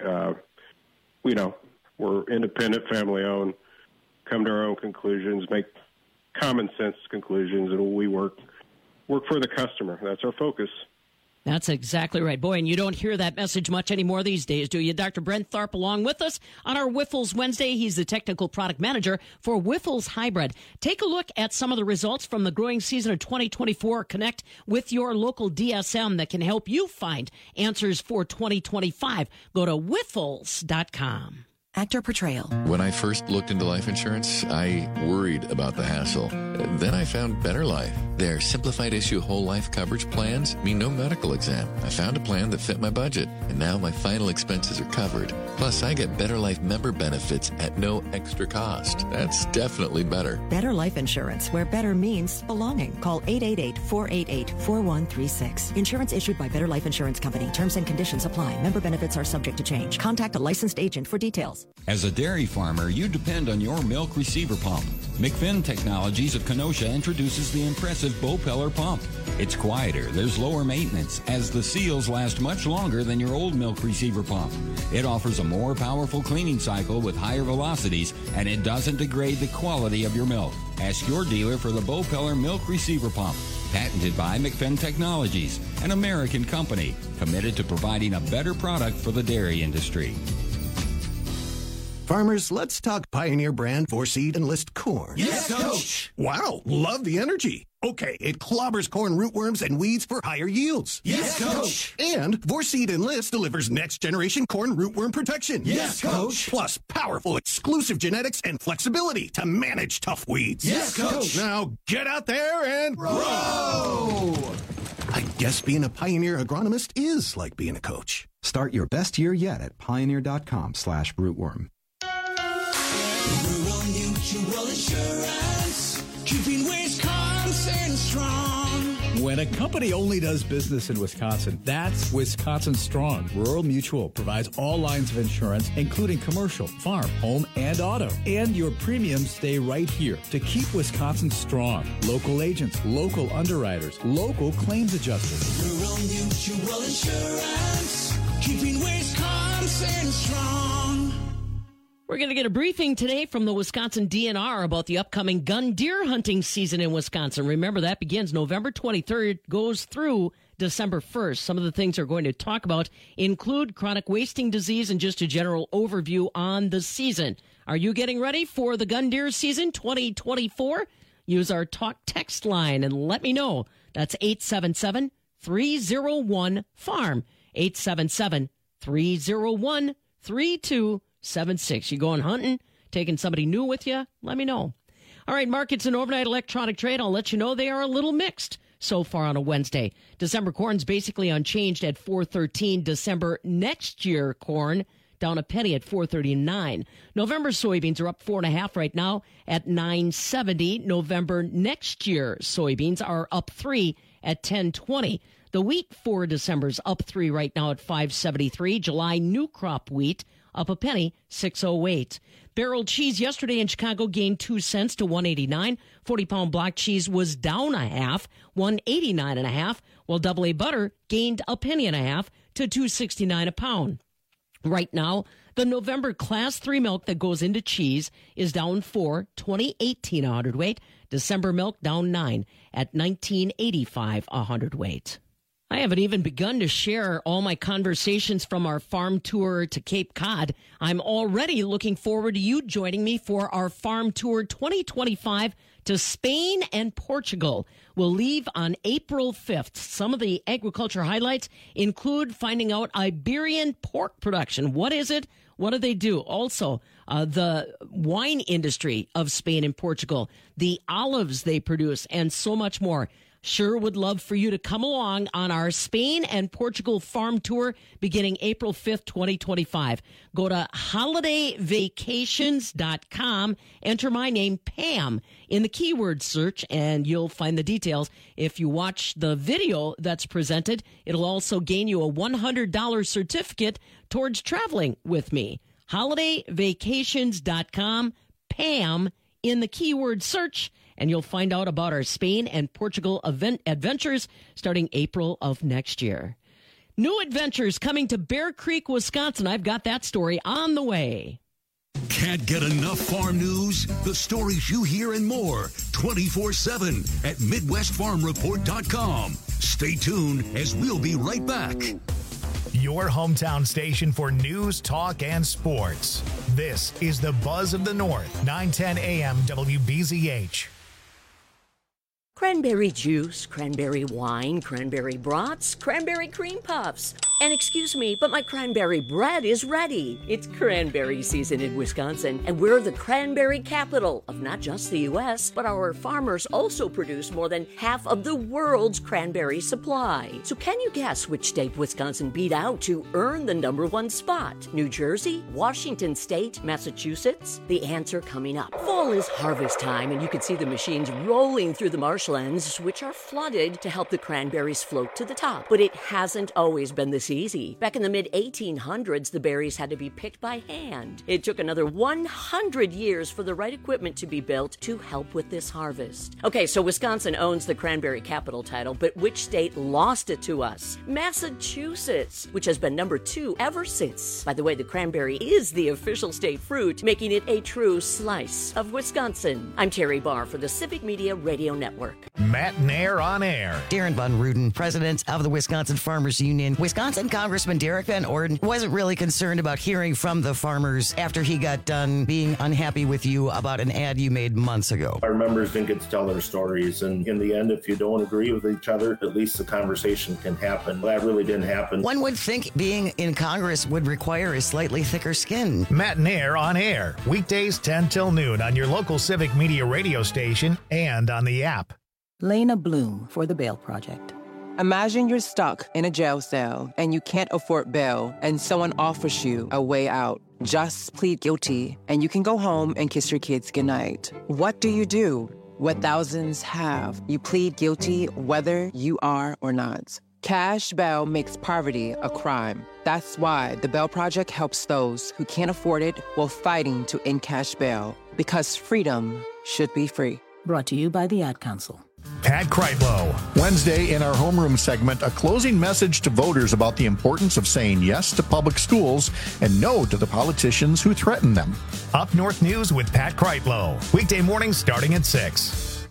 S17: We're independent, family owned, come to our own conclusions, make common sense conclusions, and we work for the customer. That's our focus.
S12: That's exactly right. Boy, and you don't hear that message much anymore these days, do you? Dr. Brent Tharp along with us on our Whiffles Wednesday. He's the technical product manager for Whiffles Hybrid. Take a look at some of the results from the growing season of 2024. Connect with your local DSM that can help you find answers for 2025. Go to whiffles.com.
S2: Actor portrayal.
S3: When I first looked into life insurance, I worried about the hassle. Then I found Better Life. Their simplified issue whole life coverage plans mean no medical exam. I found a plan that fit my budget, and now my final expenses are covered. Plus, I get Better Life member benefits at no extra cost. That's definitely better.
S2: Better Life Insurance, where better means belonging. Call 888-488-4136. Insurance issued by Better Life Insurance Company. Terms and conditions apply. Member benefits are subject to change. Contact a licensed agent for details.
S13: As a dairy farmer, you depend on your milk receiver pump. McFinn Technologies of Kenosha introduces the impressive Bopeller pump. It's quieter, there's lower maintenance, as the seals last much longer than your old milk receiver pump. It offers a more powerful cleaning cycle with higher velocities, and it doesn't degrade the quality of your milk. Ask your dealer for the Bopeller milk receiver pump. Patented by McFinn Technologies, an American company committed to providing a better product for the dairy industry.
S8: Farmers, let's talk Pioneer brand 4-seed Enlist corn.
S18: Yes, Coach.
S8: Wow, love the energy. Okay, it clobbers corn rootworms and weeds for higher yields.
S18: Yes, Coach.
S8: And 4-seed Enlist delivers next-generation corn rootworm protection.
S18: Yes, Coach.
S8: Plus powerful exclusive genetics and flexibility to manage tough weeds.
S18: Yes, Coach.
S8: Now get out there and
S18: grow!
S8: I guess being a Pioneer agronomist is like being a coach.
S22: Start your best year yet at pioneer.com/rootworm.
S18: Rural Mutual Insurance, keeping Wisconsin strong.
S23: When a company only does business in Wisconsin, that's Wisconsin Strong. Rural Mutual provides all lines of insurance, including commercial, farm, home, and auto. And your premiums stay right here to keep Wisconsin strong. Local agents, local underwriters, local claims adjusters.
S18: Rural Mutual Insurance, keeping Wisconsin strong.
S12: We're going to get a briefing today from the Wisconsin DNR about the upcoming gun deer hunting season in Wisconsin. Remember, that begins November 23rd, goes through December 1st. Some of the things we're going to talk about include chronic wasting disease and just a general overview on the season. Are you getting ready for the gun deer season 2024? Use our talk text line and let me know. That's 877-301-FARM, 877-301-3276. You going hunting, taking somebody new with you? Let me know. All right, markets and overnight electronic trade, I'll let you know they are a little mixed. so far on a Wednesday. December corn's basically unchanged at $4.13. December next year corn down a penny at $4.39. November soybeans are up 4.5 right now at $9.70. November next year soybeans are up 3 at $10.20. The wheat for December's up 3 right now at $5.73. July new crop wheat up a penny, $6.08. Barrel cheese yesterday in Chicago gained 2 cents to $1.89. 40-pound block cheese was down a half, $1.89.5, while AA butter gained a penny and a half to $2.69 a pound. Right now, the November Class 3 milk that goes into cheese is down 4, 2018 a hundredweight. December milk down 9 at $19.85 a hundredweight. I haven't even begun to share all my conversations from our farm tour to Cape Cod. I'm already looking forward to you joining me for our farm tour 2025 to Spain and Portugal. We'll leave on April 5th. Some of the agriculture highlights include finding out Iberian pork production. What is it? What do they do? Also, the wine industry of Spain and Portugal, the olives they produce, and so much more. Sure would love for you to come along on our Spain and Portugal farm tour beginning April 5th, 2025. Go to holidayvacations.com, enter my name, Pam, in the keyword search, and you'll find the details. If you watch the video that's presented, it'll also gain you a $100 certificate towards traveling with me. holidayvacations.com, Pam, in the keyword search, and you'll find out about our Spain and Portugal adventures starting April of next year. New adventures coming to Bear Creek, Wisconsin. I've got that story on the way.
S4: Can't get enough farm news? The stories you hear and more 24/7 at MidwestFarmReport.com. Stay tuned as we'll be right back.
S1: Your hometown station for news, talk, and sports. This is the Buzz of the North, 910 AM WBZH.
S25: Cranberry juice, cranberry wine, cranberry brats, cranberry cream puffs. And excuse me, but my cranberry bread is ready. It's cranberry season in Wisconsin, and we're the cranberry capital of not just the U.S., but our farmers also produce more than half of the world's cranberry supply. So can you guess which state Wisconsin beat out to earn the #1 spot? New Jersey, Washington State, Massachusetts? The answer coming up. Fall is harvest time, and you can see the machines rolling through the marshlands, which are flooded to help the cranberries float to the top. But it hasn't always been this easy. Back in the mid-1800s, the berries had to be picked by hand. It took another 100 years for the right equipment to be built to help with this harvest. Okay, so Wisconsin owns the cranberry capital title, but which state lost it to us? Massachusetts, which has been #2 ever since. By the way, the cranberry is the official state fruit, making it a true slice of Wisconsin. I'm Terry Barr for the Civic Media Radio Network.
S1: Matt Nair on air.
S14: Darren Von Ruden, president of the Wisconsin Farmers Union. Wisconsin Congressman Derek Van Orden wasn't really concerned about hearing from the farmers after he got done being unhappy with you about an ad you made months ago.
S7: Our members didn't get to tell their stories, and in the end, if you don't agree with each other, at least the conversation can happen. That really didn't happen.
S14: One would think being in Congress would require a slightly thicker skin.
S1: Matt Nair on air, weekdays 10 till noon on your local Civic Media radio station and on the app.
S5: Lena Bloom for the Bail Project. Imagine you're stuck in a jail cell and you can't afford bail and someone offers you a way out. Just plead guilty and you can go home and kiss your kids goodnight. What do? What thousands have. You plead guilty whether you are or not. Cash bail makes poverty a crime. That's why the Bail Project helps those who can't afford it while fighting to end cash bail. Because freedom should be free. Brought to you by the Ad Council.
S1: Pat Kreitlow.
S6: Wednesday in our homeroom segment, a closing message to voters about the importance of saying yes to public schools and no to the politicians who threaten them.
S1: Up North News with Pat Kreitlow. Weekday mornings starting at 6.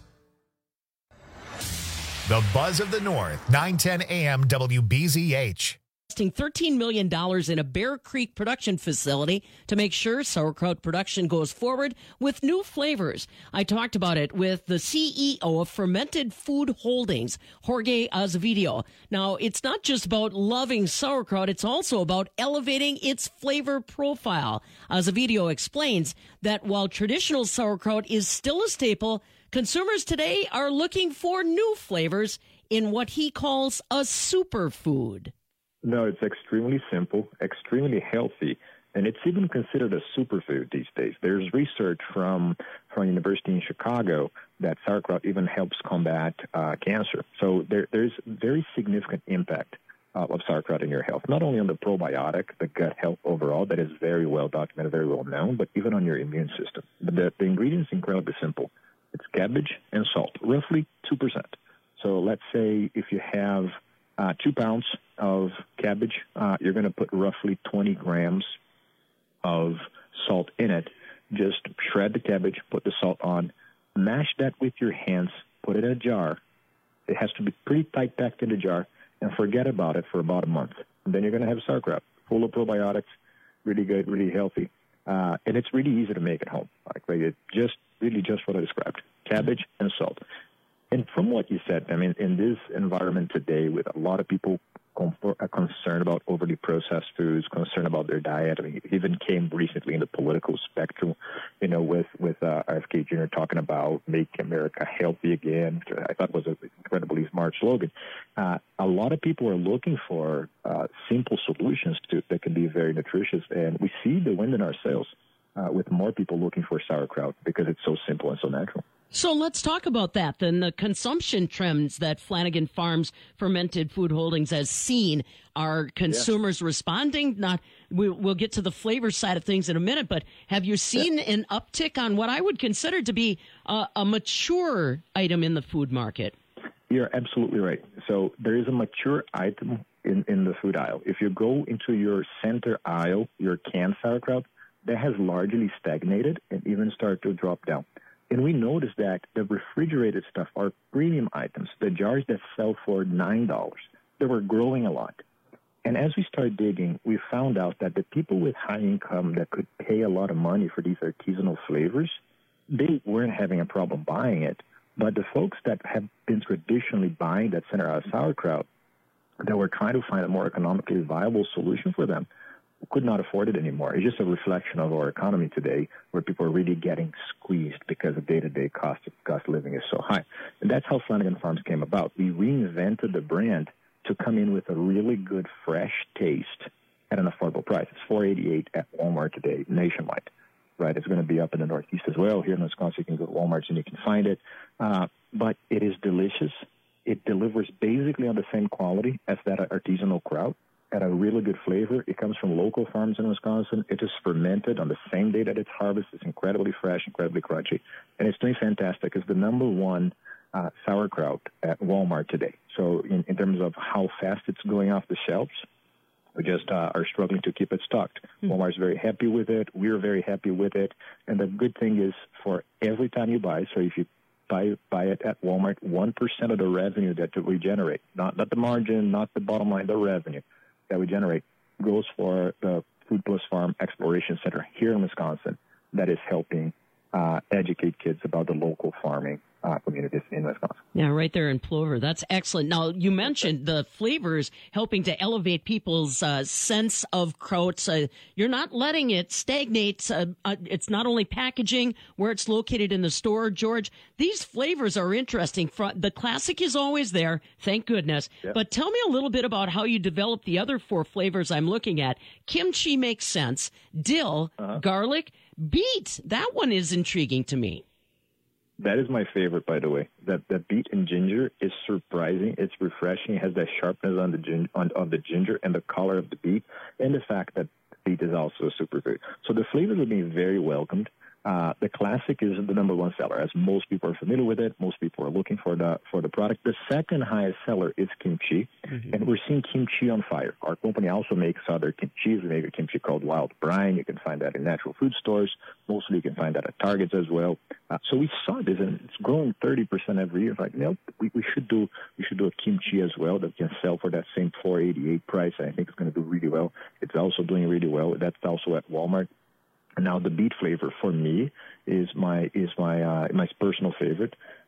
S1: The Buzz of the North, 910 AM WBZH.
S12: $13 million in a Bear Creek production facility to make sure sauerkraut production goes forward with new flavors. I talked about it with the CEO of Fermented Food Holdings, Jorge Azevedo. Now, it's not just about loving sauerkraut, it's also about elevating its flavor profile. Azevedo explains that while traditional sauerkraut is still a staple, consumers today are looking for new flavors in what he calls a superfood.
S9: No, it's extremely simple, extremely healthy, and it's even considered a superfood these days. There's research from University in Chicago that sauerkraut even helps combat cancer. So there's very significant impact of sauerkraut in your health, not only on the probiotic, the gut health overall, that is very well documented, very well known, but even on your immune system. The ingredients are incredibly simple. It's cabbage and salt, roughly 2%. So let's say if you have 2 pounds of cabbage, you're going to put roughly 20 grams of salt in it. Just shred the cabbage, put the salt on, mash that with your hands, put it in a jar. It has to be pretty tight packed in the jar, and forget about it for about a month. And then you're going to have sauerkraut, full of probiotics, really good, really healthy. And it's really easy to make at home. Like it's just what I described, cabbage and salt. And from what you said, I mean, in this environment today with a lot of people concerned about overly processed foods, concerned about their diet. I mean, it even came recently in the political spectrum, with RFK Jr. talking about Make America Healthy Again, which I thought was an incredibly smart slogan. A lot of people are looking for simple solutions that can be very nutritious, and we see the wind in our sails with more people looking for sauerkraut because it's so simple and so natural.
S12: So let's talk about that then. The consumption trends that Flanagan Farms Fermented Food Holdings has seen. Are consumers responding? We'll get to the flavor side of things in a minute, but have you seen an uptick on what I would consider to be a mature item in the food market?
S9: You're absolutely right. So there is a mature item in the food aisle. If you go into your center aisle, your canned sauerkraut, that has largely stagnated and even started to drop down. And we noticed that the refrigerated stuff are premium items, the jars that sell for $9, they were growing a lot. And as we started digging, we found out that the people with high income that could pay a lot of money for these artisanal flavors, they weren't having a problem buying it. But the folks that have been traditionally buying that center aisle sauerkraut, that were trying to find a more economically viable solution for them, could not afford it anymore. It's just a reflection of our economy today, where people are really getting squeezed because the day-to-day cost of living is so high. And that's how Flanagan Farms came about. We reinvented the brand to come in with a really good, fresh taste at an affordable price. It's $4.88 at Walmart today, nationwide. Right? It's going to be up in the Northeast as well. Here in Wisconsin, you can go to Walmart and you can find it. But it is delicious. It delivers basically on the same quality as that artisanal kraut, at a really good flavor. It comes from local farms in Wisconsin. It is fermented on the same day that it's harvested. It's incredibly fresh, incredibly crunchy, and it's doing fantastic. It's the number one sauerkraut at Walmart today. So in terms of how fast it's going off the shelves, we just are struggling to keep it stocked. Walmart's very happy with it. We're very happy with it. And the good thing is, for every time you buy, so if you buy it at Walmart, 1% of the revenue that we generate, not the margin, not the bottom line, the revenue that we generate, goes for the Food Plus Farm Exploration Center here in Wisconsin that is helping educate kids about the local farming communities in Wisconsin.
S12: Yeah, right there in Plover. That's excellent. Now, you mentioned the flavors helping to elevate people's sense of krauts. You're not letting it stagnate. It's not only packaging, where it's located in the store, George. These flavors are interesting. The classic is always there, thank goodness. Yep. But tell me a little bit about how you developed the other 4 flavors I'm looking at. Kimchi makes sense. Dill, garlic, beet. That one is intriguing to me.
S9: That is my favorite, by the way. The beet and ginger is surprising. It's refreshing. It has that sharpness on the ginger and the color of the beet, and the fact that beet is also a superfood. So the flavors are being very welcomed. The classic is the number one seller, as most people are familiar with it. Most people are looking for the product. The second highest seller is kimchi, and we're seeing kimchi on fire. Our company also makes other kimchis. We make a kimchi called Wild Brine. You can find that in natural food stores. Mostly you can find that at Targets as well. So we saw this, and it's growing 30% every year. It's like, we should do a kimchi as well that can sell for that same $4.88 price. I think it's going to do really well. It's also doing really well. That's also at Walmart. Now, the beet flavor for me is my personal favorite.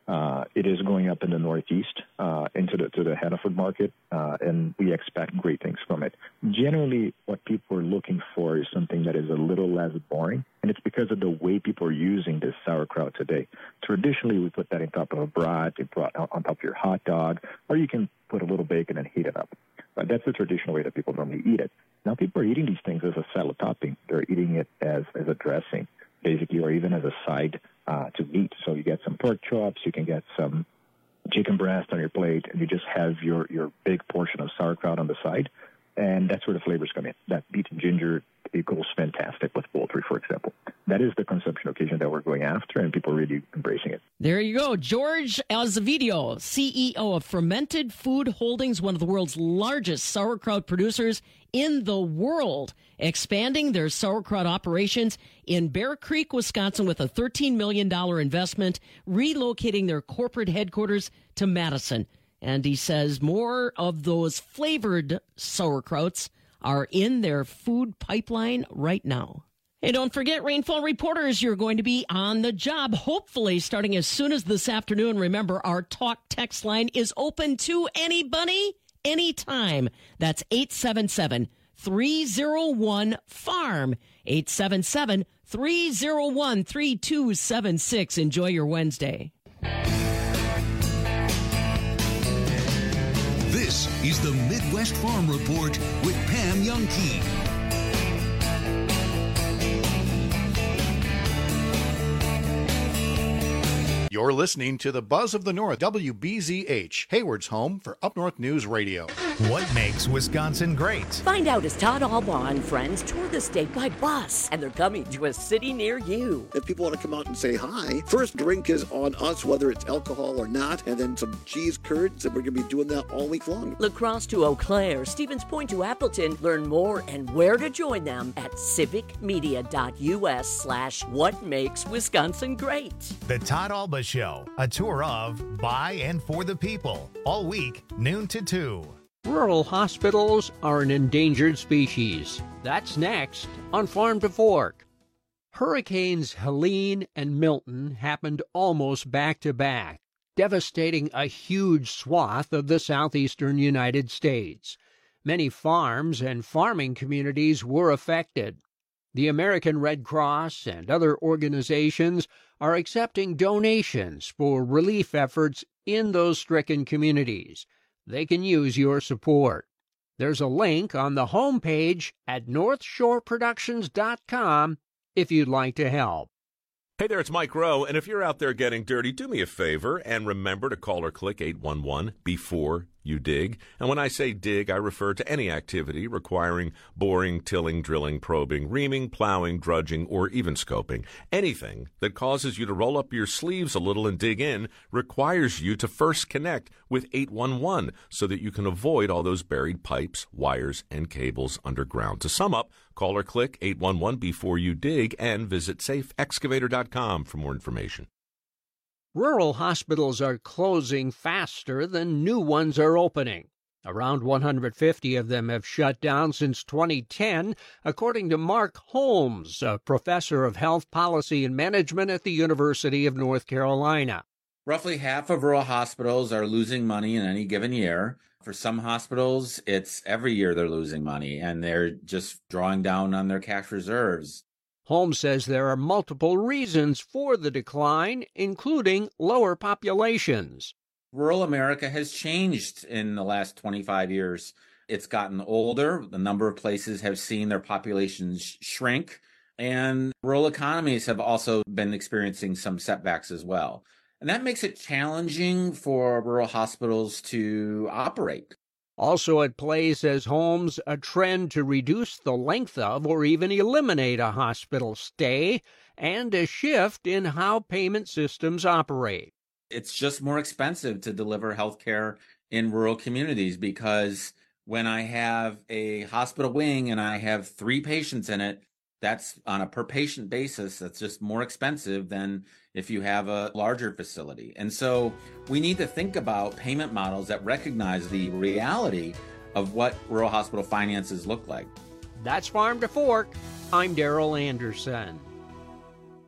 S9: It is going up in the Northeast into the Hannaford market, and we expect great things from it. Generally, what people are looking for is something that is a little less boring, and it's because of the way people are using this sauerkraut today. Traditionally, we put that on top of a brat, on top of your hot dog, or you can put a little bacon and heat it up. That's the traditional way that people normally eat it. Now people are eating these things as a salad topping. They're eating it as a dressing, basically, or even as a side to meat. So you get some pork chops, you can get some chicken breast on your plate, and you just have your big portion of sauerkraut on the side. And that's where the flavors come in. That beet and ginger, it goes fantastic with poultry, for example. That is the consumption occasion that we're going after, and people are really embracing it.
S12: There you go. George Azevedo, CEO of Fermented Food Holdings, one of the world's largest sauerkraut producers in the world, expanding their sauerkraut operations in Bear Creek, Wisconsin, with a $13 million investment, relocating their corporate headquarters to Madison. And he says more of those flavored sauerkrauts are in their food pipeline right now. Hey, don't forget, Rainfall Reporters, you're going to be on the job, hopefully starting as soon as this afternoon. Remember, our talk text line is open to anybody, anytime. That's 877-301-FARM, 877-301-3276. Enjoy your Wednesday.
S4: This is the Midwest Farm Report with Pam Youngkey.
S6: You're listening to the Buzz of the North, WBZH, Hayward's home for Up North News Radio.
S1: What makes Wisconsin great?
S25: Find out as Todd Albaugh and friends tour the state by bus, and they're coming to a city near you.
S15: If people want to come out and say hi, first drink is on us, whether it's alcohol or not, and then some cheese curds, and we're going to be doing that all week long.
S25: La Crosse to Eau Claire, Stevens Point to Appleton. Learn more and where to join them at civicmedia.us/whatmakeswisconsin-great.
S1: The Todd Albaugh Show, a tour of, by, and for the people. All week, noon to 2.
S16: Rural hospitals are an endangered species. That's next on Farm to Fork. Hurricanes Helene and Milton happened almost back-to-back, devastating a huge swath of the southeastern United States. Many farms and farming communities were affected. The American Red Cross and other organizations are accepting donations for relief efforts in those stricken communities. They can use your support. There's a link on the homepage at northshoreproductions.com if you'd like to help.
S19: Hey there, it's Mike Rowe, and if you're out there getting dirty, do me a favor and remember to call or click 811 before you dig. And when I say dig, I refer to any activity requiring boring, tilling, drilling, probing, reaming, plowing, drudging, or even scoping. Anything that causes you to roll up your sleeves a little and dig in requires you to first connect with 811 so that you can avoid all those buried pipes, wires, and cables underground. To sum up, call or click 811 before you dig and visit safeexcavator.com for more information.
S16: Rural hospitals are closing faster than new ones are opening. Around 150 of them have shut down since 2010, according to Mark Holmes, a professor of health policy and management at the University of North Carolina.
S20: Roughly half of rural hospitals are losing money in any given year. For some hospitals, it's every year they're losing money, and they're just drawing down on their cash reserves.
S16: Holmes says there are multiple reasons for the decline, including lower populations.
S20: Rural America has changed in the last 25 years. It's gotten older. A number of places have seen their populations shrink, and rural economies have also been experiencing some setbacks as well. And that makes it challenging for rural hospitals to operate.
S16: Also at play, says Holmes, a trend to reduce the length of or even eliminate a hospital stay, and a shift in how payment systems operate.
S20: It's just more expensive to deliver health care in rural communities because when I have a hospital wing and I have 3 patients in it, that's on a per patient basis. That's just more expensive than if you have a larger facility. And so we need to think about payment models that recognize the reality of what rural hospital finances look like.
S16: That's Farm to Fork. I'm Daryl Anderson.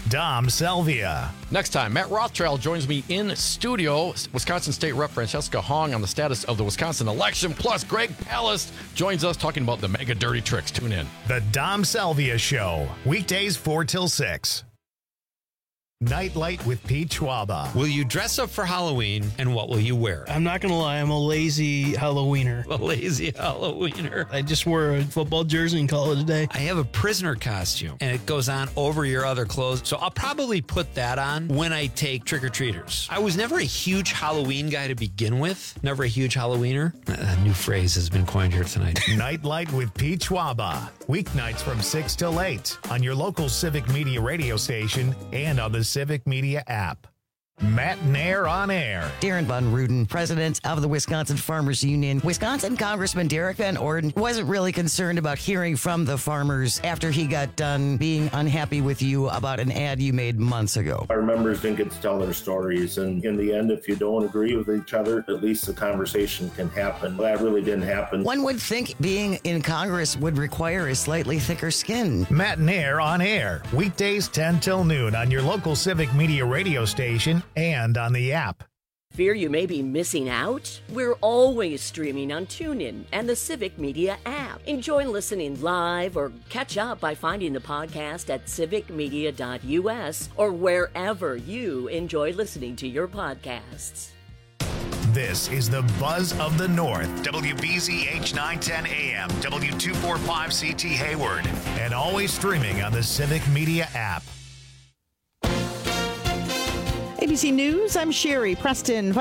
S1: Dom Selvia.
S10: Next time, Matt Rothschild joins me in studio. Wisconsin State Rep Francesca Hong on the status of the Wisconsin election. Plus, Greg Palast joins us talking about the mega dirty tricks. Tune in.
S1: The Dom Selvia Show. Weekdays 4 till 6. Nightlight with Pete Schwaba.
S11: Will you dress up for Halloween, and what will you wear?
S17: I'm not going to lie, I'm a lazy Halloweener.
S11: A lazy Halloweener.
S17: I just wore a football jersey and call it a day.
S11: I have a prisoner costume, and it goes on over your other clothes, so I'll probably put that on when I take trick-or-treaters. I was never a huge Halloween guy to begin with. Never a huge Halloweener. A new phrase has been coined here tonight.
S1: Nightlight with Pete Schwaba. Weeknights from 6 till 8 on your local Civic Media radio station and on the Civic Media app. Matt Nair on air.
S14: Darren Von Ruden, president of the Wisconsin Farmers Union. Wisconsin Congressman Derek Van Orden wasn't really concerned about hearing from the farmers after he got done being unhappy with you about an ad you made months ago.
S7: Our members didn't get to tell their stories, and in the end, if you don't agree with each other, at least the conversation can happen. That really didn't happen.
S14: One would think being in Congress would require a slightly thicker skin.
S1: Matt Nair on air. Weekdays 10 till noon on your local Civic Media radio station and on the app.
S25: Fear you may be missing out? We're always streaming on TuneIn and the Civic Media app. Enjoy listening live or catch up by finding the podcast at civicmedia.us or wherever you enjoy listening to your podcasts.
S1: This is the Buzz of the North. WBZH 910 AM, W245CT Hayward, and always streaming on the Civic Media app.
S21: ABC News, I'm Sherry Preston.